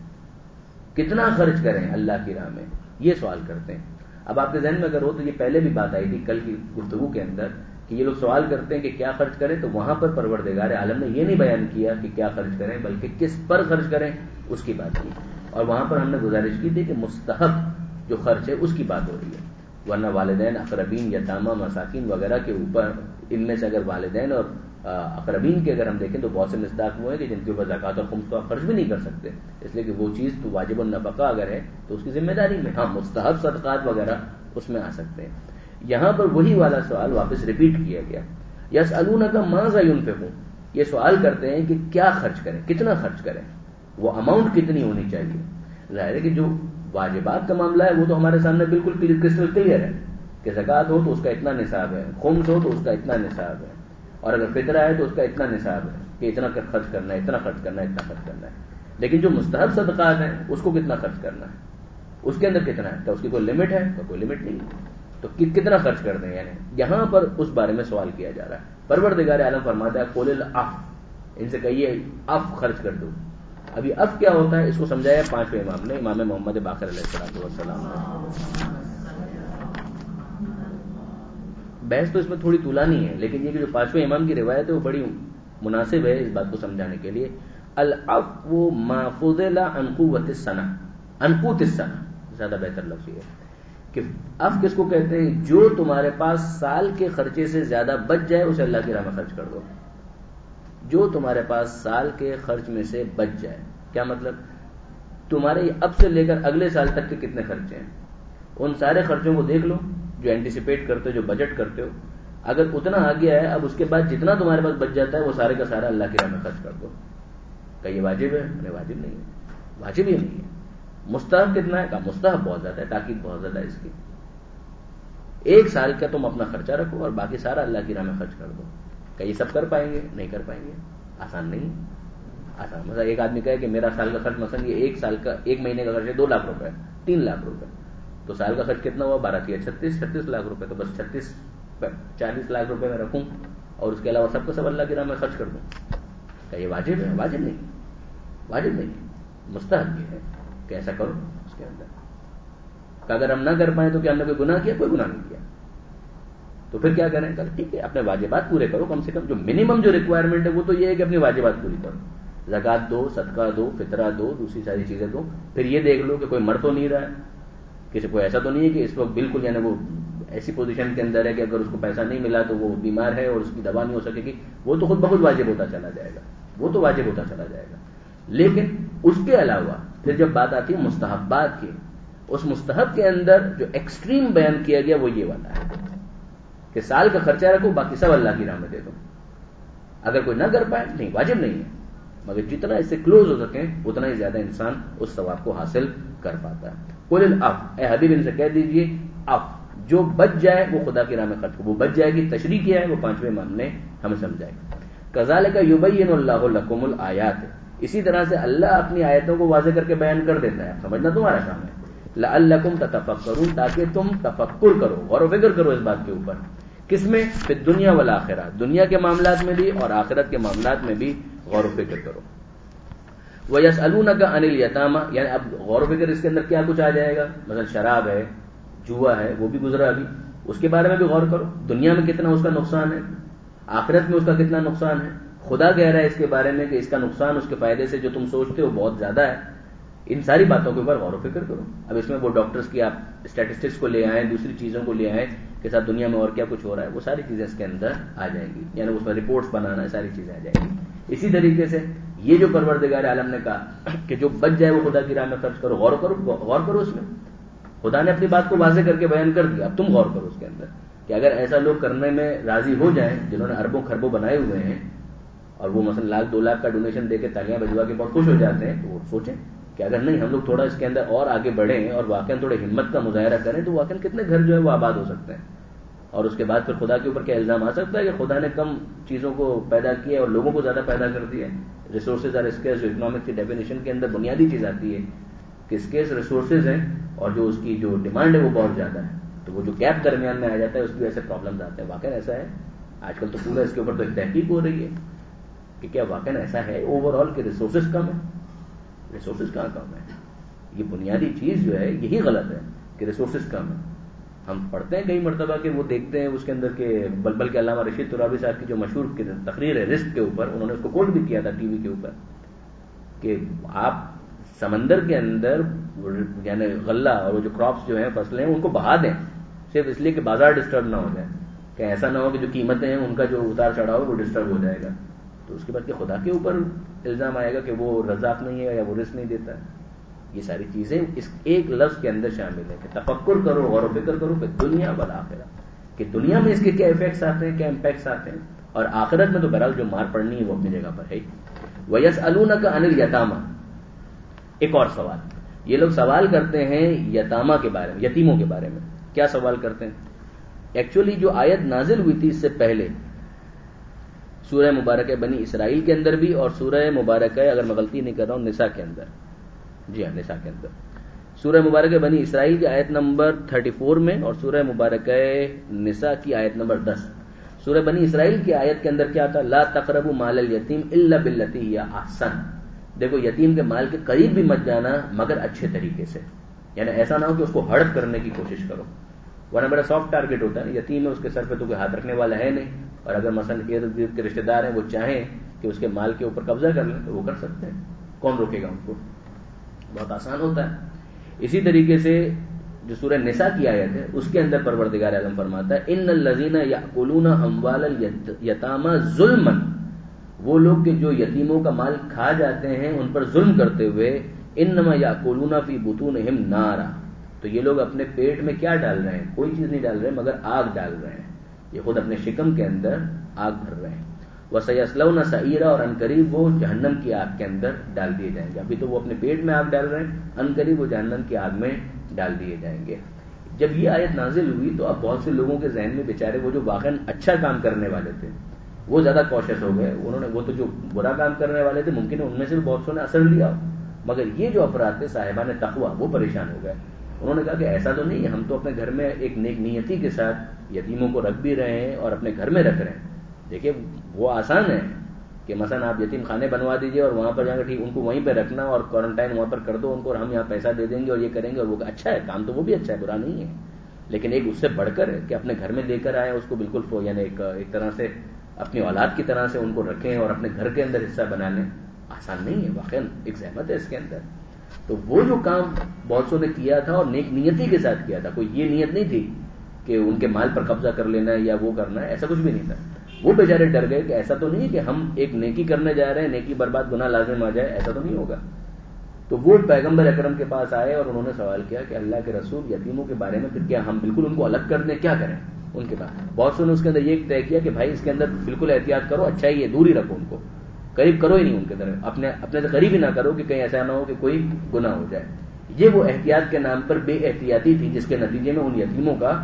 کتنا خرچ کریں اللہ کی راہ میں، یہ سوال کرتے ہیں. اب آپ کے ذہن میں اگر ہو تو یہ پہلے بھی بات آئی تھی کل کی گفتگو کے اندر کہ یہ لوگ سوال کرتے ہیں کہ کیا خرچ کریں، تو وہاں پر پروردگار عالم نے یہ نہیں بیان کیا کہ کیا خرچ کریں بلکہ کس پر خرچ کریں اس کی بات کی. اور وہاں پر ہم نے گزارش کی تھی کہ مستحب جو خرچ ہے اس کی بات ہو رہی ہے، ورنہ والدین، اقربین، یتامہ، مساکین وغیرہ کے اوپر ان میں سے اگر والدین اور اقربین کے اگر ہم دیکھیں تو بہت سے مصداق وہ ہیں کہ جن کے اوپر زکوٰۃ اور خمس تو آپ خرچ بھی نہیں کر سکتے، اس لیے کہ وہ چیز تو واجب النفقہ اگر ہے تو اس کی ذمہ داری میں. ہاں مستحب صدقات وغیرہ اس میں آ سکتے ہیں. یہاں پر وہی والا سوال واپس ریپیٹ کیا گیا، یسألونک ماذا ينفقون، یہ سوال کرتے ہیں کہ کیا خرچ کریں، کتنا خرچ کریں، وہ اماؤنٹ کتنی ہونی چاہیے. ظاہر ہے کہ جو واجبات کا معاملہ ہے وہ تو ہمارے سامنے بالکل کرسٹل کلیئر ہے کہ زکوٰۃ ہو تو اس کا اتنا نصاب ہے، خمس ہو تو اس کا اتنا نصاب ہے، اور اگر فطرہ ہے تو اس کا اتنا نصاب ہے کہ اتنا خرچ کرنا ہے، اتنا خرچ کرنا ہے، اتنا خرچ کرنا ہے. لیکن جو مستحب صدقات ہیں اس کو کتنا خرچ کرنا ہے، اس کے اندر کتنا ہے، تو اس کی کوئی لمٹ ہے؟ کوئی لمٹ نہیں ہے. تو کتنا خرچ کر دیں، یعنی یہاں پر اس بارے میں سوال کیا جا رہا ہے. پروردگار عالم فرماتا ہے قل العفو، ان سے کہیے عفو خرچ کر دو. ابھی عفو کیا ہوتا ہے اس کو سمجھایا پانچویں امام نے، امام محمد باقر علیہ السلام نے. بحث تو اس میں تھوڑی طولانی ہے، لیکن یہ کہ جو پانچویں امام کی روایت ہے وہ بڑی مناسب ہے اس بات کو سمجھانے کے لیے. العفو ما فضل عن قوت السنہ، عن قوت السنہ زیادہ بہتر لفظ یہ ہے کہ عفو کس کو کہتے ہیں، جو تمہارے پاس سال کے خرچے سے زیادہ بچ جائے اسے اللہ کی راہ میں خرچ کر دو. جو تمہارے پاس سال کے خرچ میں سے بچ جائے، کیا مطلب، تمہارے اب سے لے کر اگلے سال تک کے کتنے خرچے ہیں ان سارے خرچوں کو دیکھ لو جو اینٹیسپیٹ کرتے ہو، جو بجٹ کرتے ہو. اگر اتنا آ گیا ہے اب اس کے بعد جتنا تمہارے پاس بچ جاتا ہے وہ سارے کا سارا اللہ کی راہ میں خرچ کر دو. کہ یہ واجب ہے؟ نہیں واجب نہیں ہے، واجب ہی نہیں ہے. مستحب کتنا ہے؟ کہا مستحب بہت زیادہ ہے، تاکید بہت زیادہ ہے اس کی. ایک سال کا تم اپنا خرچہ رکھو اور باقی سارا اللہ کی راہ میں خرچ کر دو. کہ یہ سب کر پائیں گے؟ نہیں کر پائیں گے، آسان نہیں ہے. آسان مثلا ایک آدمی کہے کہ میرا سال کا خرچ مثلا یہ ایک سال کا، ایک مہینے کا خرچ ہے 2 لاکھ روپے، 3 لاکھ روپے، تو سال کا خرچ کتنا ہوا، 12 36 لاکھ روپے. تو بس 40 لاکھ روپے میں رکھوں اور اس کے علاوہ سب کا سب اللہ کی راہ میں خرچ کر دوں. کہ یہ واجب ہے؟ واجب نہیں، واجب نہیں، مستحب یہ ہے کہ ایسا کرو. اس کے اندر کہ اگر ہم نہ کر پائیں تو کیا ہم نے کوئی گناہ کیا؟ کوئی گناہ نہیں کیا. تو پھر کیا کریں؟ کہ ٹھیک ہے اپنے واجبات پورے کرو، کم سے کم جو منیمم جو ریکوائرمنٹ ہے وہ تو یہ ہے کہ اپنی واجبات پوری کرو. زکوٰۃ دو، صدقہ دو، فطرہ دو، دوسری ساری چیزیں دو. پھر یہ دیکھ لو کہ کوئی مر تو نہیں رہا ہے، کسی کو ایسا تو نہیں ہے کہ اس وقت بالکل یعنی وہ ایسی پوزیشن کے اندر ہے کہ اگر اس کو پیسہ نہیں ملا تو وہ بیمار ہے اور اس کی دوا نہیں ہو سکے گی. وہ تو خود بخود واجب ہوتا چلا جائے گا، وہ تو واجب ہوتا چلا جائے گا. لیکن اس کے علاوہ پھر جب بات آتی ہے مستحبات کی، اس مستحب کے اندر جو ایکسٹریم بیان کیا گیا وہ یہ والا ہے کہ سال کا خرچہ رکھو، باقی سب اللہ کی راہ میں دے دو. اگر کوئی نہ کر پائے نہیں، واجب نہیں ہے، مگر جتنا اس سے کلوز ہو سکیں اتنا ہی زیادہ انسان اس ثواب کو حاصل کر پاتا ہے. قل العفو، اے حبیب ان سے کہہ دیجئے عفو، جو بچ جائے وہ خدا کی راہ میں خرچ کرو. وہ بچ جائے گی، تشریح کیا ہے وہ پانچویں امام نے ہمیں سمجھائی. کذالک یبین اللہ لکم الآیات، اسی طرح سے اللہ اپنی آیتوں کو واضح کر کے بیان کر دیتا ہے، سمجھنا تمہارا کام ہے. لعلکم تتفکرون، تاکہ تم تفکر کرو، غور و فکر کرو اس بات کے اوپر. کس میں؟ فی الدنیا والآخرہ، دنیا کے معاملات میں بھی اور آخرت کے معاملات میں بھی غور و فکر کرو. وَيَسْأَلُونَكَ عَنِ الْيَتَامَى، یعنی اب غور و فکر اس کے اندر کیا کچھ آ جائے گا، مثلا شراب ہے، جوا ہے، وہ بھی گزرا ابھی، اس کے بارے میں بھی غور کرو. دنیا میں کتنا اس کا نقصان ہے، آخرت میں اس کا کتنا نقصان ہے. خدا کہہ رہا ہے اس کے بارے میں کہ اس کا نقصان اس کے فائدے سے جو تم سوچتے ہو بہت زیادہ ہے. ان ساری باتوں کے اوپر غور و فکر کرو. اب اس میں وہ ڈاکٹرز کی آپ اسٹیٹسٹکس کو لے آئیں، دوسری چیزوں کو لے آئیں کہ ساتھ دنیا میں اور کیا کچھ ہو رہا ہے، وہ ساری چیزیں اس کے اندر آ جائیں گی. یعنی اس میں رپورٹس بنانا، ساری چیزیں آ جائیں گی. اسی طریقے سے یہ جو پروردگار عالم نے کہا کہ جو بچ جائے وہ خدا کی راہ میں خرچ کرو، غور کرو اس میں. خدا نے اپنی بات کو واضح کر کے بیان کر دیا. اب تم غور کرو اس کے اندر کہ اگر ایسا لوگ کرنے میں راضی ہو جائیں جنہوں نے اربوں خربوں بنائے ہوئے ہیں, اور وہ مثلا 1,00,000-2,00,000 کا ڈونیشن دے کے تالیاں بجوا کے بہت خوش ہو جاتے ہیں, تو وہ سوچیں کہ اگر نہیں ہم لوگ تھوڑا اس کے اندر اور آگے بڑھیں اور واقعا تھوڑے ہمت کا مظاہرہ کریں تو واقعا کتنے گھر جو ہے وہ آباد ہو سکتے ہیں. اور اس کے بعد پھر خدا کے اوپر کیا الزام آ سکتا ہے کہ خدا نے کم چیزوں کو پیدا کیا اور لوگوں کو زیادہ پیدا کر دیا. ریسورسز اور اسکیئرس جو اکنامکس کی ڈیفینیشن کے اندر بنیادی چیز آتی ہے کہ اسکیئرس ریسورسز ہیں اور جو اس کی جو ڈیمانڈ ہے وہ بہت زیادہ ہے, تو وہ جو گیپ درمیان میں آ جاتا ہے اس کی وجہ سے پرابلمز آتے ہیں. واقعا ایسا ہے, آج کل تو پورا اس کے اوپر تو ایک تحقیق ہو رہی ہے کہ کیا واقعا ایسا ہے اوور آل کہ ریسورسز کم ہے. ریسورسز کہاں کم ہے؟ یہ بنیادی چیز جو ہے یہی غلط ہے کہ ریسورسز کم ہے. ہم پڑھتے ہیں کئی مرتبہ کہ وہ دیکھتے ہیں اس کے اندر کہ بلبل کے علامہ رشید ترابی صاحب کی جو مشہور تقریر ہے رزق کے اوپر, انہوں نے اس کو کوٹ بھی کیا تھا ٹی وی کے اوپر کہ آپ سمندر کے اندر یعنی غلہ اور وہ جو کراپس جو ہیں فصلیں ان کو بہا دیں صرف اس لیے کہ بازار ڈسٹرب نہ ہو جائے, کہ ایسا نہ ہو کہ جو قیمتیں ہیں ان کا جو اتار چڑھاؤ ہے وہ ڈسٹرب ہو جائے گا. تو اس کے بعد کہ خدا کے اوپر الزام آئے گا کہ وہ رزاق نہیں ہے یا وہ رزق نہیں دیتا ہے. یہ ساری چیزیں اس ایک لفظ کے اندر شامل ہیں کہ تفکر کرو, غور و فکر کرو کہ دنیا والآخرہ, کہ دنیا میں اس کے کیا ایفیکٹس آتے ہیں, کیا امپیکٹس آتے ہیں, اور آخرت میں تو بہرحال جو مار پڑنی ہے وہ اپنی جگہ پر ہے. وَيَسْأَلُونَكَ عَنِ الْيَتَامَى, ایک اور سوال, یہ لوگ سوال کرتے ہیں یتامہ کے بارے میں, یتیموں کے بارے میں. کیا سوال کرتے ہیں؟ ایکچولی جو آیت نازل ہوئی تھی اس سے پہلے سورہ مبارکہ بنی اسرائیل کے اندر بھی اور سورہ مبارکہ, اگر میں غلطی نہیں کر رہا ہوں, نساء کے اندر, جی ہاں نساء کے اندر, سورہ مبارکہ بنی اسرائیل کی آیت نمبر 34 میں اور سورہ مبارکہ نساء کی آیت نمبر 10. سورہ بنی اسرائیل کی آیت کے اندر کیا تھا؟ لا تقربوا مال الیتیم الا باللتی ہی احسن. دیکھو یتیم کے مال کے قریب بھی مت جانا مگر اچھے طریقے سے, یعنی ایسا نہ ہو کہ اس کو ہڑپ کرنے کی کوشش کرو, ورنہ میرا سافٹ ٹارگیٹ ہوتا ہے. یتیم ہے, اس کے سر پہ تو کوئی ہاتھ رکھنے والا ہے نہیں, اور اگر مثلا ارد گرد کے رشتے دار ہیں وہ چاہیں کہ اس کے مال کے اوپر قبضہ کر لیں تو وہ کر سکتے ہیں, کون روکے گا ان کو؟ بہت آسان ہوتا ہے. اسی طریقے سے جو سورہ نساء کی آیت ہے اس کے اندر پروردگار عالم فرماتا ہے ان الذین یاکلون اموال الیتامی ظلما, وہ لوگ کہ جو یتیموں کا مال کھا جاتے ہیں ان پر ظلم کرتے ہوئے, انما یاکلون فی بطونہم نارا, تو یہ لوگ اپنے پیٹ میں کیا ڈال رہے ہیں؟ کوئی چیز نہیں ڈال رہے مگر آگ ڈال رہے ہیں. یہ خود اپنے شکم کے اندر آگ بھر رہے ہیں. وَسَيَصْلَوْنَ سَعِيرًا, اور عنقریب وہ جہنم کی آگ کے اندر ڈال دیے جائیں گے. ابھی تو وہ اپنے پیٹ میں آگ ڈال رہے ہیں, عنقریب وہ جہنم کی آگ میں ڈال دیے جائیں گے. جب یہ آیت نازل ہوئی تو اب بہت سے لوگوں کے ذہن میں بیچارے وہ جو واقعا اچھا کام کرنے والے تھے وہ زیادہ کوشش ہو گئے. انہوں نے, وہ تو جو برا کام کرنے والے تھے ممکن ہے ان میں سے بھی بہت سو نے اثر لیا ہو, مگر یہ جو افراد تھے صاحبان تقویٰ وہ پریشان ہو گئے. انہوں نے کہا کہ ایسا تو نہیں ہے, ہم تو اپنے گھر میں ایک نیک نیتی کے ساتھ یتیموں کو رکھ بھی رہے ہیں اور اپنے گھر میں رکھ رہے ہیں. دیکھیے وہ آسان ہے کہ مثلا آپ یتیم خانے بنوا دیجئے اور وہاں پر جا کر ٹھیک ان کو وہیں پہ رکھنا اور کوارنٹائن وہاں پر کر دو ان کو, اور ہم یہاں پیسہ دے دیں گے اور یہ کریں گے, اور وہ اچھا ہے کام, تو وہ بھی اچھا ہے, برا نہیں ہے. لیکن ایک اس سے بڑھ کر کہ اپنے گھر میں لے کر آئیں اس کو بالکل یعنی ایک طرح سے اپنی اولاد کی طرح سے ان کو رکھیں اور اپنے گھر کے اندر حصہ بنا لیں, آسان نہیں ہے. واقعا ایک زحمت ہے اس کے اندر. تو وہ جو کام بہت سو نے کیا تھا اور نیک نیتی کے ساتھ کیا تھا, کوئی یہ نیت نہیں تھی کہ ان کے مال پر قبضہ کر لینا ہے یا وہ کرنا ہے, ایسا کچھ بھی نہیں تھا. وہ بیچارے ڈر گئے کہ ایسا تو نہیں کہ ہم ایک نیکی کرنے جا رہے ہیں, نیکی برباد گناہ لازم آ جائے, ایسا تو نہیں ہوگا. تو وہ پیغمبر اکرم کے پاس آئے اور انہوں نے سوال کیا کہ اللہ کے رسول یتیموں کے بارے میں پھر کیا ہم بالکل ان کو الگ کر دیں, کیا کریں ان کے پاس؟ بہت سو نے اس کے اندر یہ طے کیا کہ بھائی اس کے اندر بالکل احتیاط کرو, اچھا ہی ہے, دور ہی رکھو ان کو, قریب کرو ہی نہیں ان کے طرف, اپنے سے قریب ہی نہ کرو کہ کہیں ایسا نہ ہو کہ کوئی گناہ ہو جائے. یہ وہ احتیاط کے نام پر بے احتیاطی تھی جس کے نتیجے میں ان یتیموں کا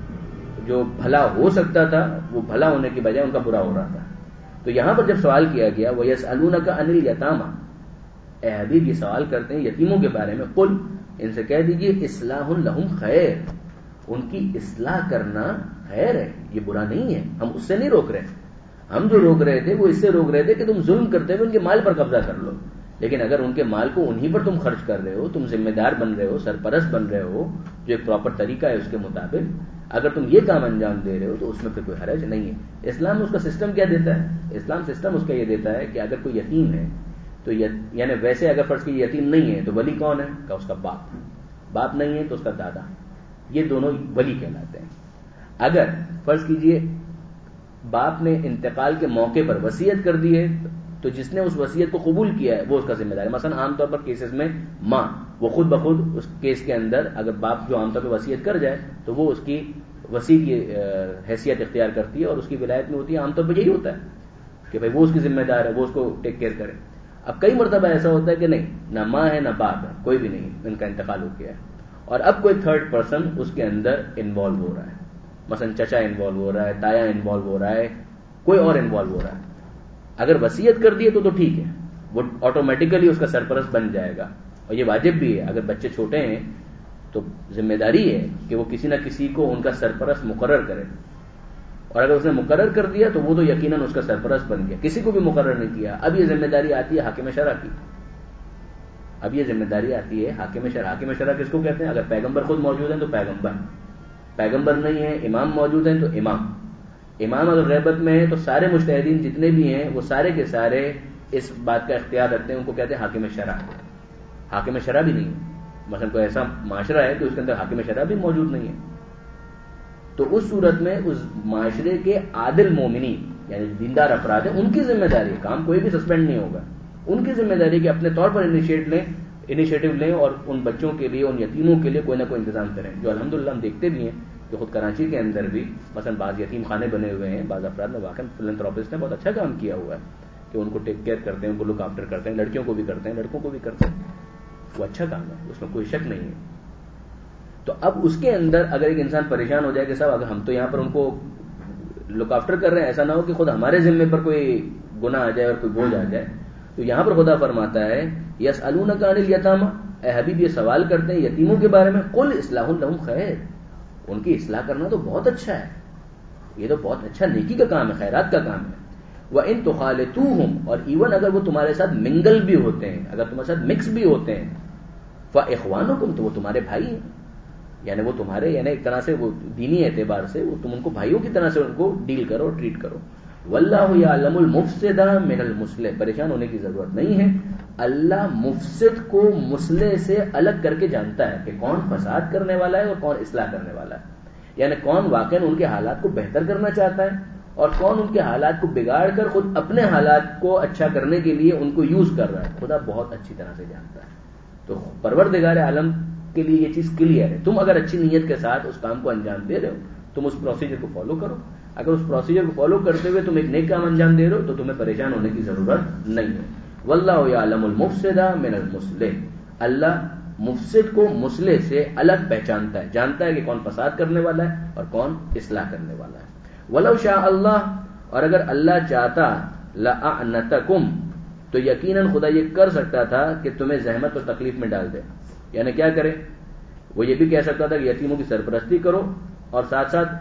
جو بھلا ہو سکتا تھا وہ بھلا ہونے کی بجائے ان کا برا ہو رہا تھا. تو یہاں پر جب سوال کیا گیا وَيَسْأَلُونَكَ عَنِ الْيَتَامَى, اے حبیب یہ سوال کرتے ہیں یتیموں کے بارے میں, قل, ان سے کہہ دیجئے اصلاح لہم خیر, ان کی اصلاح کرنا خیر ہے, یہ برا نہیں ہے. ہم اس سے نہیں روک رہے, ہم جو روک رہے تھے وہ اس سے روک رہے تھے کہ تم ظلم کرتے ہوئے ان کے مال پر قبضہ کر لو. لیکن اگر ان کے مال کو انہی پر تم خرچ کر رہے ہو, تم ذمہ دار بن رہے ہو, سرپرست بن رہے ہو, جو ایک پراپر طریقہ ہے اس کے مطابق اگر تم یہ کام انجام دے رہے ہو تو اس میں پھر کوئی حرج نہیں ہے. اسلام اس کا سسٹم کیا دیتا ہے؟ اسلام سسٹم اس کا یہ دیتا ہے کہ اگر کوئی یتیم ہے تو یعنی ویسے اگر فرض کی یتیم نہیں ہے تو ولی کون ہے؟ کہ اس کا باپ, باپ نہیں ہے تو اس کا دادا, یہ دونوں ولی کہلاتے ہیں. اگر فرض کیجئے باپ نے انتقال کے موقع پر وصیت کر دی ہے تو جس نے اس وصیت کو قبول کیا ہے وہ اس کا ذمہ دار ہے. مثلا عام طور پر کیسز میں ماں وہ خود بخود اس کیس کے اندر اگر باپ جو عام طور پہ وصیت کر جائے تو وہ اس کی وصی کی حیثیت اختیار کرتی ہے اور اس کی ولایت میں ہوتی ہے. عام طور پہ یہی ہوتا ہے کہ بھائی وہ اس کی ذمہ دار ہے, وہ اس کو ٹیک کیئر کرے. اب کئی مرتبہ ایسا ہوتا ہے کہ نہیں, نہ ماں ہے نہ باپ ہے, کوئی بھی نہیں, ان کا انتقال ہو گیا ہے, اور اب کوئی تھرڈ پرسن اس کے اندر انوالو ہو رہا ہے, مثلا چچا انوالو ہو رہا ہے, تایا انوالو ہو رہا ہے, کوئی اور انوالو ہو رہا ہے. اگر وصیت کر دیے تو ٹھیک ہے, وہ آٹومیٹیکلی اس کا سرپرست بن جائے گا, اور یہ واجب بھی ہے. اگر بچے چھوٹے ہیں تو ذمہ داری ہے کہ وہ کسی نہ کسی کو ان کا سرپرست مقرر کرے, اور اگر اس نے مقرر کر دیا تو وہ تو یقیناً اس کا سرپرست بن گیا. کسی کو بھی مقرر نہیں کیا. اب یہ ذمہ داری آتی ہے حاکم شرع کی. اب یہ ذمہ داری آتی ہے حاکم شرع. حاکم شرع کس کو کہتے ہیں؟ اگر پیغمبر خود موجود ہیں تو پیغمبر, پیغمبر نہیں ہے, امام موجود ہیں تو امام. امام اگر غیبت میں ہے تو سارے مجتہدین جتنے بھی ہیں وہ سارے کے سارے اس بات کا اختیار رکھتے ہیں, ان کو کہتے ہیں حاکم شرع. حاکم شرع بھی نہیں ہے. مثلا کوئی ایسا معاشرہ ہے کہ اس کے اندر حاکم شرع بھی موجود نہیں ہے, تو اس صورت میں اس معاشرے کے عادل مومنین یعنی دیندار افراد ہیں, ان کی ذمہ داری ہے, کام کوئی بھی سسپینڈ نہیں ہوگا, ان کی ذمہ داری کہ اپنے طور پر انیشیٹو لیں اور ان بچوں کے لیے, ان یتیموں کے لیے کوئی نہ کوئی انتظام کریں. جو الحمدللہ ہم دیکھتے بھی ہیں کہ خود کراچی کے اندر بھی مثلا بعض یتیم خانے بنے ہوئے ہیں, بعض افراد نے واقعی فلنتھراپسٹ نے بہت اچھا کام کیا ہوا ہے کہ ان کو ٹیک کیئر کرتے ہیں, ان کو لک آفٹر کرتے ہیں, لڑکیوں کو بھی کرتے ہیں, لڑکوں کو بھی کرتے ہیں. وہ اچھا کام ہے, اس میں کوئی شک نہیں ہے. تو اب اس کے اندر اگر ایک انسان پریشان ہو جائے کہ صاحب اگر ہم تو یہاں پر ان کو لک آفٹر کر رہے ہیں, ایسا نہ ہو کہ خود ہمارے ذمے پر کوئی گناہ آ جائے اور کوئی بوجھ آ جائے, تو یہاں پر خدا فرماتا ہے یسألونک عن الیتامى, اے حبیب یہ سوال کرتے ہیں یتیموں کے بارے میں, قل اصلاح لہم خیر, ان کی اصلاح کرنا تو بہت اچھا ہے, یہ تو بہت اچھا نیکی کا کام ہے, خیرات کا کام ہے. وَإِن تُخَالِطُوهُمْ, اور ایون اگر وہ تمہارے ساتھ منگل بھی ہوتے ہیں, اگر تمہارے ساتھ مکس بھی ہوتے ہیں, فَإِخْوَانُكُمْ, تو وہ تمہارے بھائی ہیں, یعنی وہ تمہارے یعنی ایک طرح سے وہ دینی اعتبار سے وہ تم ان کو بھائیوں کی طرح سے ان کو ڈیل کرو, ٹریٹ کرو. واللہ یعلم المفسد من المصلح, پریشان ہونے کی ضرورت نہیں ہے, اللہ مفسد کو مصلح سے الگ کر کے جانتا ہے کہ کون فساد کرنے والا ہے اور کون اصلاح کرنے والا ہے, یعنی کون واقعا ان کے حالات کو بہتر کرنا چاہتا ہے اور کون ان کے حالات کو بگاڑ کر خود اپنے حالات کو اچھا کرنے کے لیے ان کو یوز کر رہا ہے. خدا بہت اچھی طرح سے جانتا ہے. تو پروردگار عالم کے لیے یہ چیز کلیئر ہے. تم اگر اچھی نیت کے ساتھ اس کام کو انجام دے رہے ہو, تم اس پروسیجر کو فالو کرو. اگر اس پروسیجر کو فالو کرتے ہوئے تم ایک نیک کام انجام دے رہے ہو تو تمہیں پریشان ہونے کی ضرورت نہیں ہے. واللہ یعلم المفسد من المصلح, اللہ مفسد کو مصلح سے الگ پہچانتا ہے, جانتا ہے کہ کون فساد کرنے والا ہے اور کون اصلاح کرنے والا ہے. ولو شاء اللہ, اور اگر اللہ چاہتا لأعنتکم, تو یقیناً خدا یہ کر سکتا تھا کہ تمہیں زحمت اور تکلیف میں ڈال دے. یعنی کیا کرے, وہ یہ بھی کہہ سکتا تھا کہ یتیموں کی سرپرستی کرو اور ساتھ ساتھ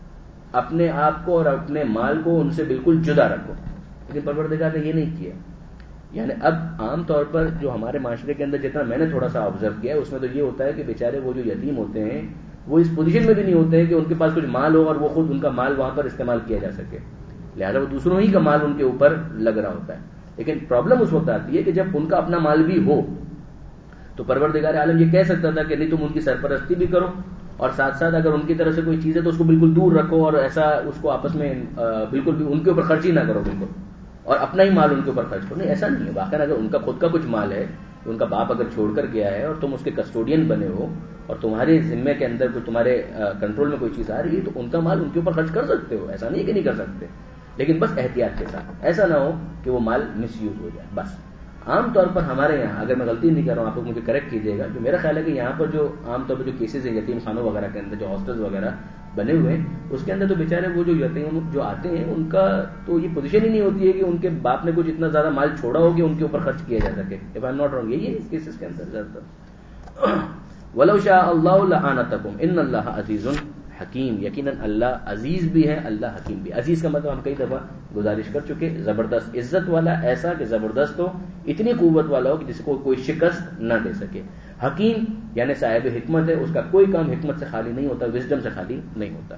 اپنے آپ کو اور اپنے مال کو ان سے بالکل جدا رکھو, لیکن پروردگار نے یہ نہیں کیا. یعنی اب عام طور پر جو ہمارے معاشرے کے اندر جتنا میں نے تھوڑا سا آبزرو کیا ہے اس میں تو یہ ہوتا ہے کہ بیچارے وہ جو یتیم ہوتے ہیں وہ اس پوزیشن میں بھی نہیں ہوتے ہیں کہ ان کے پاس کچھ مال ہو اور وہ خود ان کا مال وہاں پر استعمال کیا جا سکے, لہذا وہ دوسروں ہی کا مال ان کے اوپر لگ رہا ہوتا ہے. لیکن پرابلم اس وقت آتی ہے کہ جب ان کا اپنا مال بھی ہو تو پروردگار عالم یہ کہہ سکتا تھا کہ نہیں تم ان کی سرپرستی بھی کرو اور ساتھ ساتھ اگر ان کی طرف سے کوئی چیز ہے تو اس کو بالکل دور رکھو اور ایسا اس کو آپس میں بالکل بھی ان کے اوپر خرچ ہی نہ کرو بالکل, اور اپنا ہی مال ان کے اوپر خرچ کرو. نہیں, ایسا نہیں ہے. واقعا اگر ان کا خود کا کچھ مال ہے, ان کا باپ اگر چھوڑ کر گیا ہے اور تم اس کے کسٹوڈین بنے ہو اور تمہارے ذمے کے اندر کوئی تمہارے کنٹرول میں کوئی چیز آ رہی ہے تو ان کا مال ان کے اوپر خرچ کر سکتے ہو, ایسا نہیں کہ نہیں کر سکتے, لیکن بس احتیاط کے ساتھ. ایسا نہ ہو کہ وہ مال مس یوز ہو جائے. بس عام طور پر ہمارے یہاں, اگر میں غلطی نہیں کر رہا ہوں آپ لوگ مجھے کریکٹ کیجیے گا, جو میرا خیال ہے کہ یہاں پر جو عام طور پر جو کیسز ہیں یتیم خانوں وغیرہ کے اندر جو ہاسٹلز وغیرہ بنے ہوئے ہیں اس کے اندر تو بیچارے وہ جو یتیم جو آتے ہیں ان کا تو یہ پوزیشن ہی نہیں ہوتی ہے کہ ان کے باپ نے کچھ اتنا زیادہ مال چھوڑا ہو کہ ان کے اوپر خرچ کیا جا سکے. If I'm not wrong, یہی ہے اس کیسز کے اندر زیادہ تر. ولو شاء اللہ لأعنتکم ان اللہ عزیز حکیم, یقیناً اللہ عزیز بھی ہے, اللہ حکیم بھی. عزیز کا مطلب ہم کئی دفعہ گزارش کر چکے, زبردست, عزت والا, ایسا کہ زبردست ہو, اتنی قوت والا ہو کہ جس کو کوئی شکست نہ دے سکے. حکیم یعنی صاحب حکمت ہے, اس کا کوئی کام حکمت سے خالی نہیں ہوتا, وزڈم سے خالی نہیں ہوتا.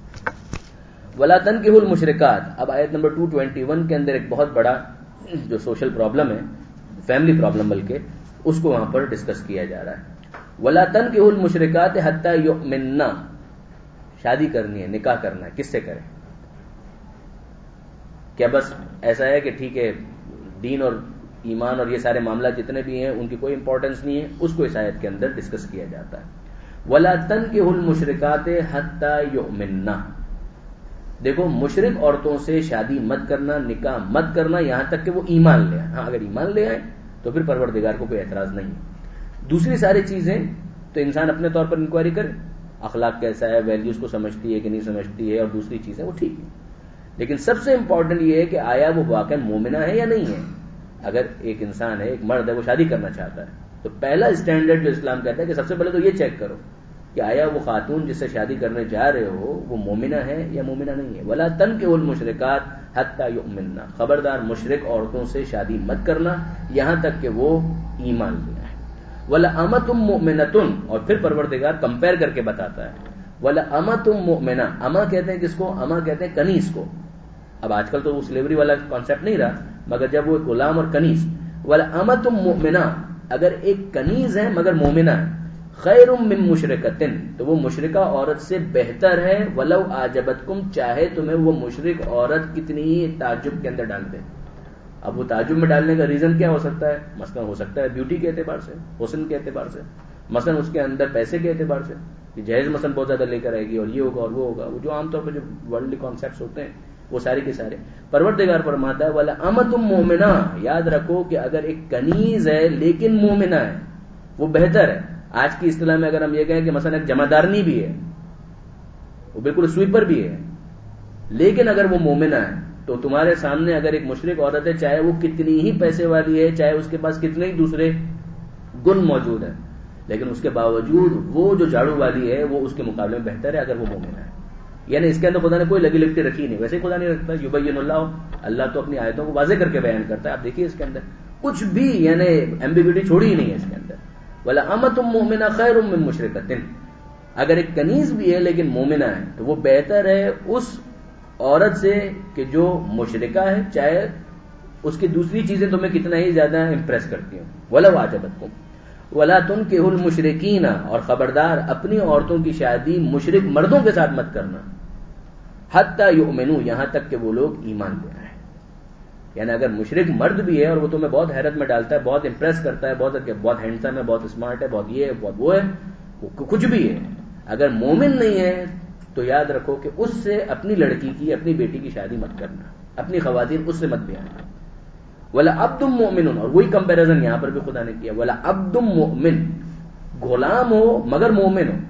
ولا تنکحوا المشرکات, اب آیت نمبر 221 کے اندر ایک بہت بڑا جو سوشل پرابلم ہے, فیملی پرابلم بلکہ, اس کو وہاں پر ڈسکس کیا جا رہا ہے. ولا تنکحوا المشرکات حتی یؤمنن, شادی کرنی ہے, نکاح کرنا ہے, کس سے کریں؟ کیا بس ایسا ہے کہ ٹھیک ہے دین اور ایمان اور یہ سارے معاملات جتنے بھی ہیں ان کی کوئی امپورٹنس نہیں ہے، اس کو اس آیت کے اندر ڈسکس کیا جاتا ہے. وَلَا تَنْكِحُوا الْمُشْرِكَاتِ حَتَّى يُؤْمِنَّ. دیکھو مشرک عورتوں سے شادی مت کرنا، نکاح مت کرنا یہاں تک کہ وہ ایمان لے آئیں. ہاں اگر ایمان لے آئیں تو پھر پروردگار کو کوئی اعتراض نہیں ہے. دوسری ساری چیزیں تو انسان اپنے طور پر انکوائری کرے، اخلاق کیسا ہے، ویلیوز کو سمجھتی ہے کہ نہیں سمجھتی ہے، اور دوسری چیزیں وہ ٹھیک ہے. لیکن سب سے امپورٹنٹ یہ ہے کہ آیا وہ واقعا مومنہ ہے یا نہیں ہے. اگر ایک انسان ہے، ایک مرد ہے، وہ شادی کرنا چاہتا ہے تو پہلا اسٹینڈرڈ جو اسلام کہتا ہے کہ سب سے پہلے تو یہ چیک کرو کہ آیا وہ خاتون جس سے شادی کرنے جا رہے ہو وہ مومنہ ہے یا مومنہ نہیں ہے. وَلَا تَنْكِحُوا الْمُشْرِكَاتِ حَتَّى يُؤْمِنَّ. خبردار مشرک عورتوں سے شادی مت کرنا یہاں تک کہ وہ ایمان لے آئیں. وَلَأَمَةٌ مُؤْمِنَةٌ. اور پھر پروردگار کمپیئر کر کے بتاتا ہے. وَلَأَمَةٌ مُؤْمِنَةٌ. اما کہتے ہیں کس کو؟ اما کہتے ہیں کنیز کو. اب آج کل تو وہ سلیوری والا کانسیپٹ نہیں رہا، مگر جب وہ غلام اور کنیز. وَلَأَمَةٌ مُؤْمِنَةٌ. اگر ایک کنیز ہے مگر مومنہ ہے، خیر من مشرکتن، تو وہ مشرکہ عورت سے بہتر ہے. ولو اعجبتکم، چاہے تمہیں وہ مشرک عورت کتنی ہی تعجب کے اندر ڈال دے. اب وہ تعجب میں ڈالنے کا ریزن کیا ہو سکتا ہے؟ مثلا ہو سکتا ہے بیوٹی کے اعتبار سے، حسن کے اعتبار سے، مثلا اس کے اندر پیسے کے اعتبار سے کہ جہیز مثلا بہت زیادہ لے کر آئے گی اور یہ ہوگا اور وہ ہوگا، وہ جو عام طور پہ جو ورلڈلی کانسیپٹس ہوتے ہیں وہ سارے کے سارے. پروردگار فرماتا ہے وَلَأَمَةٌ مُؤْمِنَةٌ. یاد رکھو کہ اگر ایک کنیز ہے لیکن مومنہ ہے وہ بہتر ہے. آج کی اصطلاح میں اگر ہم یہ کہیں کہ مثلا ایک جمعدارنی بھی ہے، وہ بالکل سویپر بھی ہے، لیکن اگر وہ مومنہ ہے تو تمہارے سامنے اگر ایک مشرک عورت ہے، چاہے وہ کتنی ہی پیسے والی ہے، چاہے اس کے پاس کتنے ہی دوسرے گن موجود ہیں، لیکن اس کے باوجود وہ جو جھاڑو والی ہے وہ اس کے مقابلے میں بہتر ہے اگر وہ مومنہ ہے. یعنی اس کے اندر خدا نے کوئی لگی لگتی رکھی نہیں. ویسے ہی خدا نہیں رکھتا. یبین اللہ تو اپنی آیتوں کو واضح کر کے بیان کرتا ہے. آپ دیکھیے اس کے اندر کچھ بھی یعنی ایمبیگوٹی چھوڑی ہی نہیں ہے اس کے اندر. وَلَأَمَةٌ مُؤْمِنَةٌ خَيْرٌ مِّن مُشْرِكَةٍ. اگر ایک کنیز بھی ہے لیکن مومنہ ہے تو وہ بہتر ہے اس عورت سے کہ جو مشرکہ ہے، چاہے اس کی دوسری چیزیں تمہیں کتنا ہی زیادہ امپریس کرتی ہوں. وَلَوْ أَعْجَبَتْكُمْ وَلَا تُنْكِحُوا الْمُشْرِكِينَ. اور خبردار اپنی عورتوں کی شادی مشرک مردوں کے ساتھ مت کرنا. حَتَّى يُؤْمِنُوا. یہاں تک کہ وہ لوگ ایمان لے آئیں. یعنی اگر مشرک مرد بھی ہے اور وہ تمہیں بہت حیرت میں ڈالتا ہے، بہت امپریس کرتا ہے، بہت ہینڈسم ہے، بہت اسمارٹ ہے، بہت یہ ہے، بہت وہ ہے، وہ کچھ بھی ہے، اگر مومن نہیں ہے تو یاد رکھو کہ اس سے اپنی لڑکی کی، اپنی بیٹی کی شادی مت کرنا. اپنی خواتین اس سے مت بیاہ. وَلَعَبْدٌ مُؤْمِنٌ. اور وہی کمپیریزن یہاں پر بھی خدا نے کیا. وَلَعَبْدٌ مُؤْمِنٌ. غلام ہو مگر مومن ہو،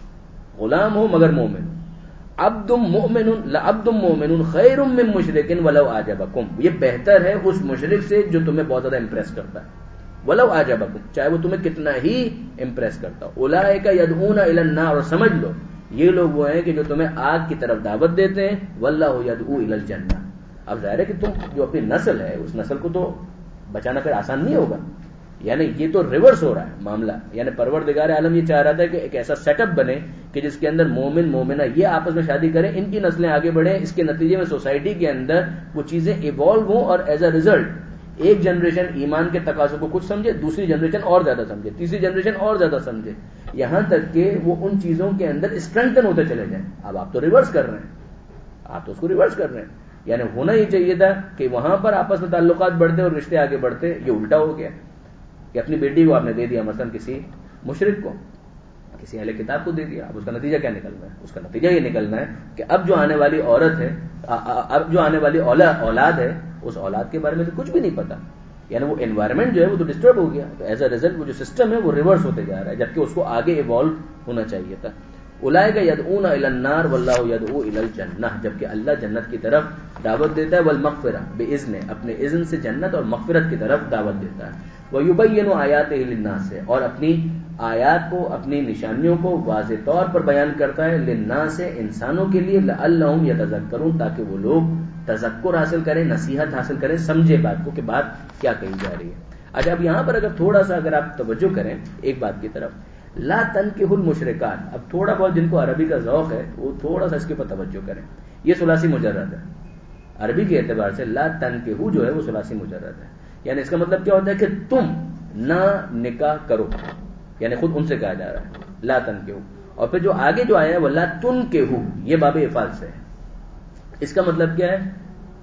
غلام ہو مگر مومن. عبد مؤمن لعبد مؤمن خیر من مشرک ولو اعجبکم. یہ بہتر ہے اس مشرک سے جو تمہیں بہت زیادہ امپریس کرتا ہے. ولو اعجبکم، چاہے وہ تمہیں کتنا ہی امپریس کرتا ہو. اولئک یدعون الی النار. اور سمجھ لو یہ لوگ وہ ہیں کہ جو تمہیں آگ کی طرف دعوت دیتے ہیں. واللہ یدعو الی الجنہ. اب ظاہر ہے کہ تم جو اپنی نسل ہے اس نسل کو تو بچانا پھر آسان نہیں ہوگا. یعنی یہ تو ریورس ہو رہا ہے معاملہ. یعنی پروردگار عالم یہ چاہ رہا تھا کہ ایک ایسا سیٹ اپ بنے کہ جس کے اندر مومن مومنہ یہ آپس میں شادی کریں، ان کی نسلیں آگے بڑھیں. اس کے نتیجے میں سوسائٹی کے اندر وہ چیزیں ایوالو ہوں اور ایز اے ریزلٹ ایک جنریشن ایمان کے تقاضوں کو کچھ سمجھے، دوسری جنریشن اور زیادہ سمجھے، تیسری جنریشن اور زیادہ سمجھے، یہاں تک کہ وہ ان چیزوں کے اندر اسٹرینتھن ہوتے چلے جائیں. اب آپ تو ریورس کر رہے ہیں، آپ تو اس کو ریورس کر رہے ہیں. یعنی ہونا یہ چاہیے تھا کہ وہاں پر آپس میں تعلقات بڑھتے اور رشتے آگے بڑھتے. یہ الٹا ہو گیا کہ اپنی بیٹی کو آپ نے دے دیا مثلا کسی مشرک کو، کسی اہل کتاب کو دے دیا. اب اس کا نتیجہ کیا نکلنا ہے؟ اس کا نتیجہ یہ نکلنا ہے کہ اب جو آنے والی عورت ہے، اب جو آنے والی اولاد ہے، اس اولاد کے بارے میں تو کچھ بھی نہیں پتا. یعنی وہ انوائرمنٹ جو ہے وہ تو ڈسٹرب ہو گیا. تو ایز اے ریزلٹ وہ جو سسٹم ہے وہ ریورس ہوتے جا رہا ہے، جبکہ اس کو آگے ایوالو ہونا چاہیے تھا. اولئک یدعون الی النار واللہ یدعو الی الجنہ. جبکہ اللہ جنت کی طرف دعوت دیتا ہے. والمغفرہ باذن، اپنے اذن سے جنت اور مغفرت کی طرف دعوت دیتا ہے. وَيُبَيِّنُ آیَاتِهِ لِلنَّاسِ. اور اپنی آیات کو، اپنی نشانیوں کو واضح طور پر بیان کرتا ہے. للناس، انسانوں کے لیے. لعلہم یتذکرون، تاکہ وہ لوگ تذکر حاصل کریں، نصیحت حاصل کریں، سمجھے بات کو کہ بات کیا کہی جا رہی ہے. اچھا اب یہاں پر اگر تھوڑا سا اگر آپ توجہ کریں ایک بات کی طرف، لا تنکحوا المشرکات. اب تھوڑا بہت جن کو عربی کا ذوق ہے وہ تھوڑا سا اس کے اوپر توجہ کریں. یہ ثلاثی مجرد ہے عربی کے اعتبار سے. لا تنکحوا جو ہے وہ ثلاثی مجرد ہے. یعنی اس کا مطلب کیا ہوتا ہے کہ تم نہ نکاح کرو، یعنی خود ان سے کہا جا رہا ہے لا تنکحوا. اور پھر جو آگے جو آیا ہے وہ لا تنکحوا، یہ باب افعال سے ہے. اس کا مطلب کیا ہے؟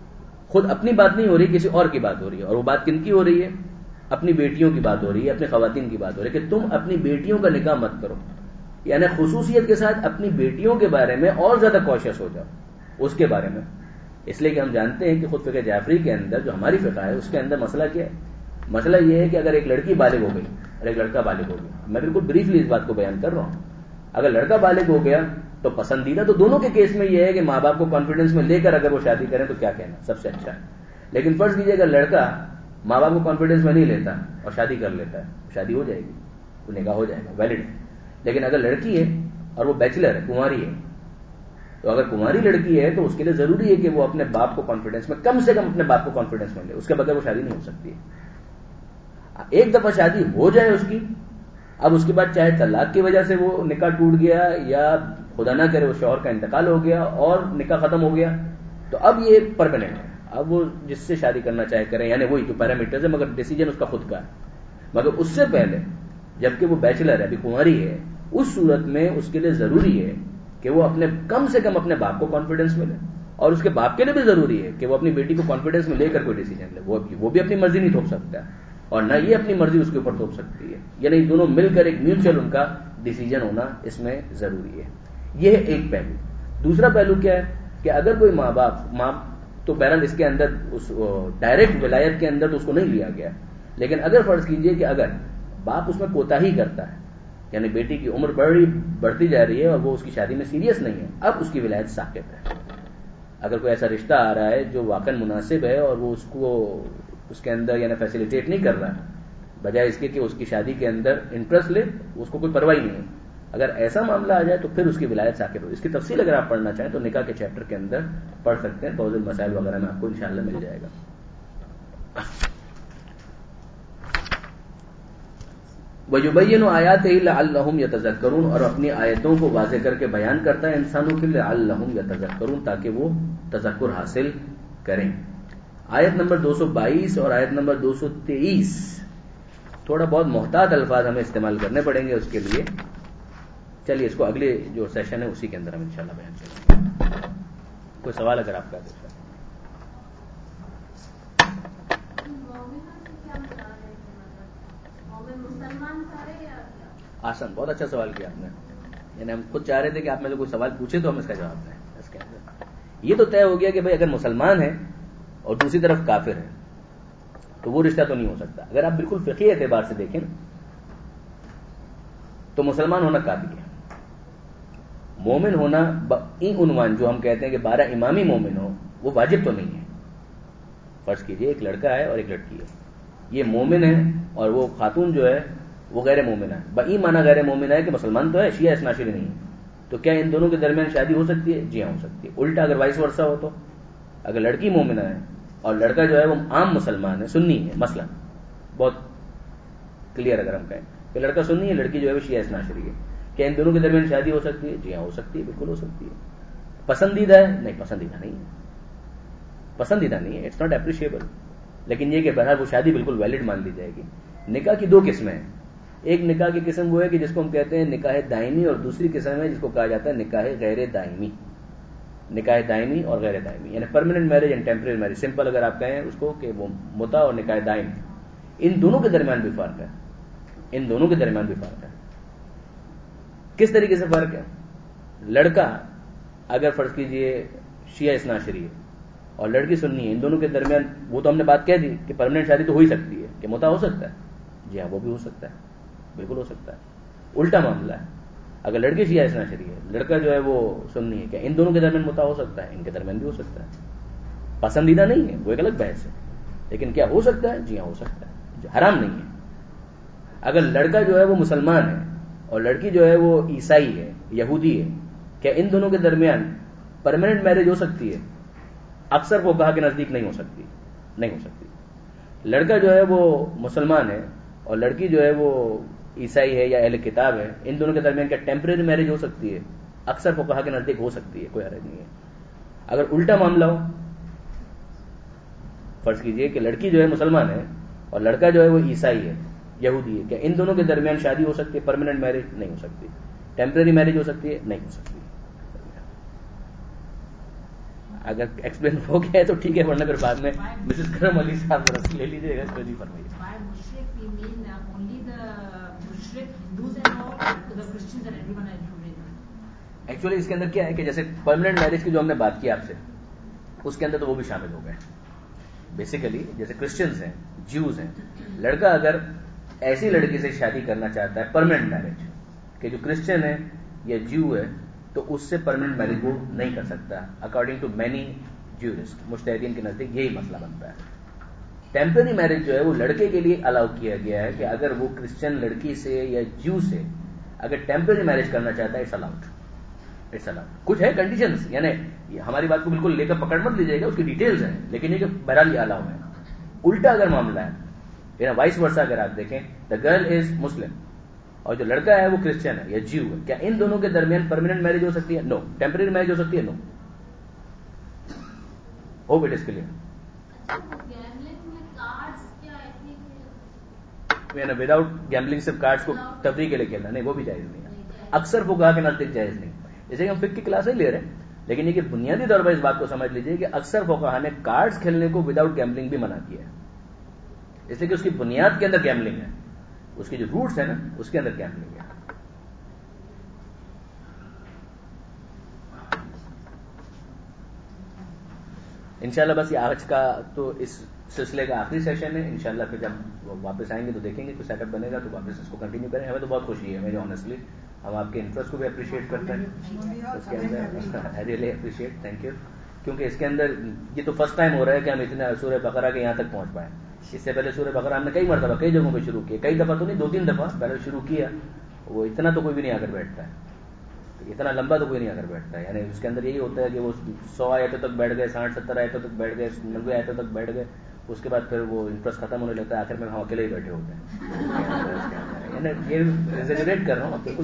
خود اپنی بات نہیں ہو رہی، کسی اور کی بات ہو رہی ہے، اور وہ بات کن کی ہو رہی ہے؟ اپنی بیٹیوں کی بات ہو رہی ہے، اپنی خواتین کی بات ہو رہی ہے کہ تم اپنی بیٹیوں کا نکاح مت کرو، یعنی خصوصیت کے ساتھ اپنی بیٹیوں کے بارے میں اور زیادہ کوشش ہو جاؤ اس کے بارے میں. اس لیے کہ ہم جانتے ہیں کہ خود فقہ جعفری کے اندر جو ہماری فقہ ہے اس کے اندر مسئلہ کیا ہے؟ مسئلہ یہ ہے کہ اگر ایک لڑکی بالغ ہو گئی اور ایک لڑکا بالغ ہو گیا، میں بالکل بریفلی اس بات کو بیان کر رہا ہوں، اگر لڑکا بالغ ہو گیا تو پسندیدہ تو دونوں کے کیس میں یہ ہے کہ ماں باپ کو کانفیڈنس میں لے کر اگر وہ شادی کریں تو کیا کہنا، سب سے اچھا ہے. لیکن فرض کیجیے اگر لڑکا ماں باپ کو کانفیڈنس میں نہیں لیتا اور شادی کر لیتا ہے، شادی ہو جائے گی، وہ نکاح ہو جائے گا، ویلڈ. لیکن اگر لڑکی ہے اور وہ بیچلر ہے، کنواری ہے، تو اگر کنواری لڑکی ہے تو اس کے لیے ضروری ہے کہ وہ اپنے باپ کو کانفیڈنس میں، کم سے کم اپنے باپ کو کانفیڈنس میں لے، اس کے بغیر وہ شادی نہیں ہو سکتی ہے. ایک دفعہ شادی ہو جائے اس کی، اب اس کے بعد چاہے طلاق کی وجہ سے وہ نکاح ٹوٹ گیا یا خدا نہ کرے وہ شوہر کا انتقال ہو گیا اور نکاح ختم ہو گیا، تو اب یہ پرماننٹ ہے، اب وہ جس سے شادی کرنا چاہے کریں، یعنی وہی تو پیرامیٹرز ہے، مگر ڈیسیجن اس کا خود کا ہے. مگر اس سے پہلے جبکہ وہ بیچلر ہے، ابھی کنواری ہے، اس صورت میں اس کے لیے ضروری ہے کہ وہ اپنے کم سے کم اپنے باپ کو کانفیڈنس میں لے، اور اس کے باپ کے لیے بھی ضروری ہے کہ وہ اپنی بیٹی کو کانفیڈنس میں لے کر کوئی ڈیسیجن لے. وہ بھی اپنی مرضی نہیں تھوپ سکتا ہے اور نہ یہ اپنی مرضی اس کے اوپر تھوپ سکتی ہے، یعنی دونوں مل کر ایک میوچل ان کا ڈیسیجن ہونا اس میں ضروری ہے. یہ ہے ایک پہلو. دوسرا پہلو کیا ہے کہ اگر کوئی ماں تو بہرحال اس کے اندر اس ڈائریکٹ ولایت کے اندر تو اس کو نہیں لیا گیا، لیکن اگر فرض کیجئے کہ اگر باپ اس میں کوتاہی کرتا ہے، یعنی بیٹی کی عمر بڑھتی جا رہی ہے اور وہ اس کی شادی میں سیریس نہیں ہے، اب اس کی ولایت ساقط ہے. اگر کوئی ایسا رشتہ آ رہا ہے جو واقعا مناسب ہے اور وہ اس کو اس کے اندر یعنی فیسیلیٹیٹ نہیں کر رہا ہے، بجائے اس کے کہ اس کی شادی کے اندر انٹرسٹ لے، اس کو کوئی پرواہ نہیں ہے، اگر ایسا معاملہ آ جائے تو پھر اس کی ولایت ساقط ہو. اس کی تفصیل اگر آپ پڑھنا چاہیں تو نکاح کے چیپٹر کے اندر پڑھ سکتے ہیں، فوز المسائل وغیرہ میں آپ کو انشاءاللہ مل جائے گا. وَيُبَيِّنُ آيَاتِهِ لَعَلَّهُمْ يَتَذَكَّرُونَ، اور اپنی آیتوں کو واضح کر کے بیان کرتا ہے انسانوں کے لیے، لَعَلَّهُمْ يَتَذَكَّرُونَ، تاکہ وہ تذکر حاصل کریں. آیت نمبر 222 اور آیت نمبر 223 تھوڑا بہت محتاط الفاظ ہمیں استعمال کرنے پڑیں گے اس کے لیے. چلیے اس کو اگلے جو سیشن ہے اسی کے اندر ہم انشاءاللہ بیان کریں گے. کوئی سوال اگر آپ کا ہے؟ آسان، بہت اچھا سوال کیا آپ نے. یعنی ہم خود چاہ رہے تھے کہ آپ میں سے کوئی سوال پوچھے تو ہم اس کا جواب دیں. اس کے اندر یہ تو طے ہو گیا کہ بھائی اگر مسلمان ہے اور دوسری طرف کافر ہے تو وہ رشتہ تو نہیں ہو سکتا. اگر آپ بالکل فقہی اعتبار سے دیکھیں تو مسلمان ہونا کافی ہے. مومن ہونا این عنوان جو ہم کہتے ہیں کہ 12 امامی مومن ہو، وہ واجب تو نہیں ہے. فرض کیجئے ایک لڑکا ہے اور ایک لڑکی ہے، یہ مومن ہے اور وہ خاتون جو ہے وہ غیر مومن ہے. بئی معنی غیر مومن ہے کہ مسلمان تو ہے، شیعہ اثنا عشری نہیں ہے. تو کیا ان دونوں کے درمیان شادی ہو سکتی ہے؟ جی ہاں ہو سکتی ہے. الٹا اگر وائس ورثہ ہو تو اگر لڑکی مومنہ ہے اور لڑکا جو ہے وہ عام مسلمان ہے، سنی ہے، مثلا بہت کلیئر اگر ہم کہیں کہ لڑکا سنی ہے، لڑکی جو ہے وہ شیعہ اثنا عشری ہے، کیا ان دونوں کے درمیان شادی ہو سکتی ہے؟ جی ہاں ہو سکتی ہے، بالکل ہو سکتی ہے. پسندیدہ ہے؟ نہیں، پسندیدہ نہیں ہے، پسندیدہ نہیں ہے، اٹس ناٹ اپریشیبل. لیکن یہ کہ بہرحال وہ شادی بالکل ویلڈ مان لی جائے گی. نکاح کی 2 قسمیں ہیں. ایک نکاح کی قسم وہ ہے کہ جس کو ہم کہتے ہیں نکاح دائمی، اور دوسری قسم ہے جس کو کہا جاتا ہے نکاح غیر دائمی. نکاح دائمی اور غیر دائمی یعنی permanent marriage and temporary marriage. Simple اگر آپ کہیں اس کو کہ وہ متع اور نکاح دائم، ان دونوں کے درمیان بھی فرق ہے. ان دونوں کے درمیان بھی فرق ہے. کس طریقے سے فرق ہے؟ لڑکا اگر فرض کیجئے شیعہ اثنا عشری ہے اور لڑکی سنی ہے، ان دونوں کے درمیان وہ تو ہم نے بات کہہ دی کہ پرماننٹ شادی تو ہو ہی سکتی ہے. کہ متع ہو سکتا ہے؟ جی ہاں وہ بھی ہو سکتا ہے، بالکل ہو سکتا ہے. الٹا معاملہ ہے، اگر لڑکی شیعہ اثنا عشری ہے، لڑکا جو ہے وہ سنی ہے، کہ ان دونوں کے درمیان متع ہو سکتا ہے؟ ان کے درمیان بھی ہو سکتا ہے. پسندیدہ نہیں ہے، وہ ایک الگ بحث ہے، لیکن کیا ہو سکتا ہے؟ جی ہاں ہو سکتا ہے، حرام نہیں ہے. اگر لڑکا جو ہے وہ مسلمان ہے اور لڑکی جو ہے وہ عیسائی ہے، یہودی ہے، کیا ان دونوں کے درمیان پرماننٹ میرج ہو سکتی ہے؟ اکثر وہ کہا کہ نزدیک نہیں ہو سکتی، نہیں ہو سکتی. لڑکا جو ہے وہ مسلمان ہے اور لڑکی جو ہے وہ عیسائی ہے یا اہل کتاب ہے، ان دونوں کے درمیان کیا ٹیمپریری میرج ہو سکتی ہے؟ اکثر وہ کہا کہ نزدیک ہو سکتی ہے، کوئی حرج نہیں ہے. اگر الٹا معاملہ ہو، فرض کیجئے کہ لڑکی جو ہے مسلمان ہے اور لڑکا جو ہے وہ عیسائی ہے، یہودی ہے، کیا ان دونوں کے درمیان شادی ہو سکتی ہے؟ پرماننٹ میرج نہیں ہو سکتی. ٹیمپریری میرج ہو سکتی ہے؟ نہیں ہو سکتی. اگر ایکسپلین ہو گیا ہے تو ٹھیک ہے, ورنہ پھر بعد میں مسز کرم علی صاحب ذرا لے لیجیے گا, اس کو نہیں فرمائیے. ایکچولی اس کے اندر کیا ہے کہ جیسے پرماننٹ میرج کی جو ہم نے بات کی آپ سے, اس کے اندر تو وہ بھی شامل ہو گئے. بیسیکلی جیسے کرسچنز ہیں, جیوز ہیں, لڑکا اگر ایسی لڑکی سے شادی کرنا چاہتا ہے پرماننٹ میرج, کہ جو کرسچن ہے یا جیو ہے, تو اس سے پرماننٹ میرج وہ نہیں کر سکتا اکارڈنگ ٹو مینی جیورسٹ. مجتہدین کے نزدیک یہی مسئلہ بنتا ہے. ٹیمپرری میرج جو ہے وہ لڑکے کے لیے الاؤ کیا گیا ہے کہ اگر وہ کرسچن لڑکی سے یا جیو سے اگر ٹیمپرری میرج کرنا چاہتا ہے, اٹس الاؤڈ. It's allowed. کچھ ہے کنڈیشنز, یعنی ہماری بات کو بالکل لے کر پکڑ مت لیجیے گا, اس کی ڈیٹیلز ہیں, لیکن یہ کہ بہرحال یہ الاؤ ہے. الٹا اگر معاملہ ہے, وائس ورسا اگر آپ دیکھیں, دا گرل از مسلم اور جو لڑکا ہے وہ کرسچن ہے یا جیو ہے, کیا ان دونوں کے درمیان پرماننٹ میرج ہو سکتی ہے؟ نو. ٹیمپرری میرج ہو سکتی ہے؟ No. Hope it is clear. Without gambling صرف کارڈز کو تفریح کے لیے کھیلنا, نہیں, وہ بھی جائز نہیں ہے. اکثر فقہا کے نزدیک جائز نہیں. جیسے کہ ہم فقہ کی کلاس نہیں لے رہے, لیکن یہ کہ بنیادی طور پر اس بات کو سمجھ لیجیے کہ اکثر فقہا نے کارڈز کھیلنے کو وداؤٹ گیمبلنگ بھی منع کیا ہے, اس لیے کہ اس کی بنیاد کے اندر گیمبلنگ ہے, اس کے جو روٹس ہیں نا اس کے اندر گیمبلنگ ہے. انشاءاللہ بس یہ آج کا تو اس سلسلے کا آخری سیشن ہے. انشاءاللہ پھر جب واپس آئیں گے تو دیکھیں گے کوئی سیٹ اپ بنے گا تو واپس اس کو کنٹینیو کریں. ہمیں تو بہت خوشی ہے, میرے آنیسٹلی ہم آپ کے انٹرسٹ کو بھی اپریشیٹ کرتے ہیں اس کے اندر. I really appreciate, thank you. کیونکہ اس کے اندر یہ تو فرسٹ ٹائم ہو رہا ہے کہ ہم اتنا سورہ بقرہ کے یہاں تک پہنچ پائیں. اس سے پہلے سورہ بقرہ ہم نے کئی مرتبہ کئی جگہوں پہ شروع کیا, کئی دفعہ تو نہیں, 2-3 دفعہ پہلے شروع کیا. وہ اتنا تو کوئی بھی نہیں آ کر بیٹھتا ہے, اتنا لمبا تو کوئی نہیں آ کر بیٹھتا ہے. یعنی اس کے اندر یہی ہوتا ہے کہ وہ 100 آیتوں تک بیٹھ گئے, 60-70 آیتوں تک بیٹھ گئے, 90 آیتوں تک بیٹھ گئے, اس کے بعد پھر وہ انٹرسٹ ختم ہونے لگتا ہے. آخر میں ہم اکیلے ہی بیٹھے ہوتے ہیں. یہ ایگزیجریٹ کر رہا ہوں, بالکل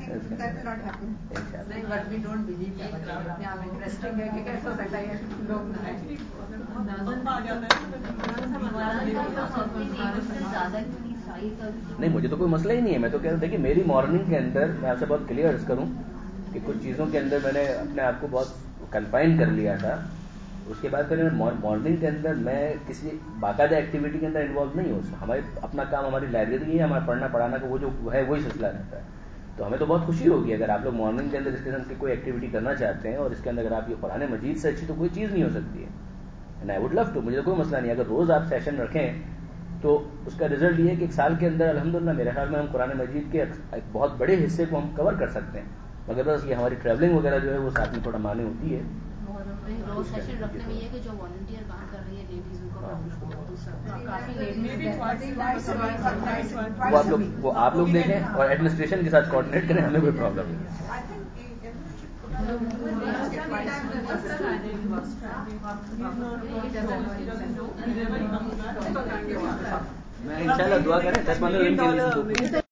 نہیں, مجھے تو کوئی مسئلہ ہی نہیں ہے. میں تو کہہ رہا ہوں, دیکھیے میری مارننگ کے اندر میں آپ سے بہت کلیئر عرض کروں کہ کچھ چیزوں کے اندر میں نے اپنے آپ کو بہت کنفائن کر لیا تھا. اس کے بعد پھر مارننگ کے اندر میں کسی باقاعدہ ایکٹیویٹی کے اندر انوالو نہیں ہوں. ہمارے اپنا کام ہماری لائبریری ہے, ہمارا پڑھنا پڑھانا کا وہ جو ہے وہی سلسلہ رہتا ہے. تو ہمیں تو بہت خوشی ہوگی اگر آپ لوگ مارننگ کے اندر اس قسم کی کوئی ایکٹیویٹی کرنا چاہتے ہیں, اور اس کے اندر اگر آپ یہ قرآن مجید سے اچھی تو کوئی چیز نہیں ہو سکتی ہے. And I would love to, مجھے کوئی مسئلہ نہیں. اگر روز آپ سیشن رکھیں تو اس کا رزلٹ یہ ہے کہ ایک سال کے اندر الحمدللہ میرے خیال میں ہم قرآن مجید کے ایک بہت بڑے حصے کو ہم کور کر سکتے ہیں. مگر بس یہ ہماری ٹریولنگ وغیرہ جو ہے وہ ساتھ میں تھوڑا معنی ہوتی ہے. روز سیشن رکھنے میں یہ کہ جو والنٹیئر کام کر رہی ہے لیڈیز ان کو آپ لوگ دیکھیں اور ایڈمنسٹریشن کے ساتھ کوآرڈینیٹ کریں, ہمیں کوئی پرابلم نہیں ہے. میں انشاءاللہ دعا کریں 10-15 دن کے لیے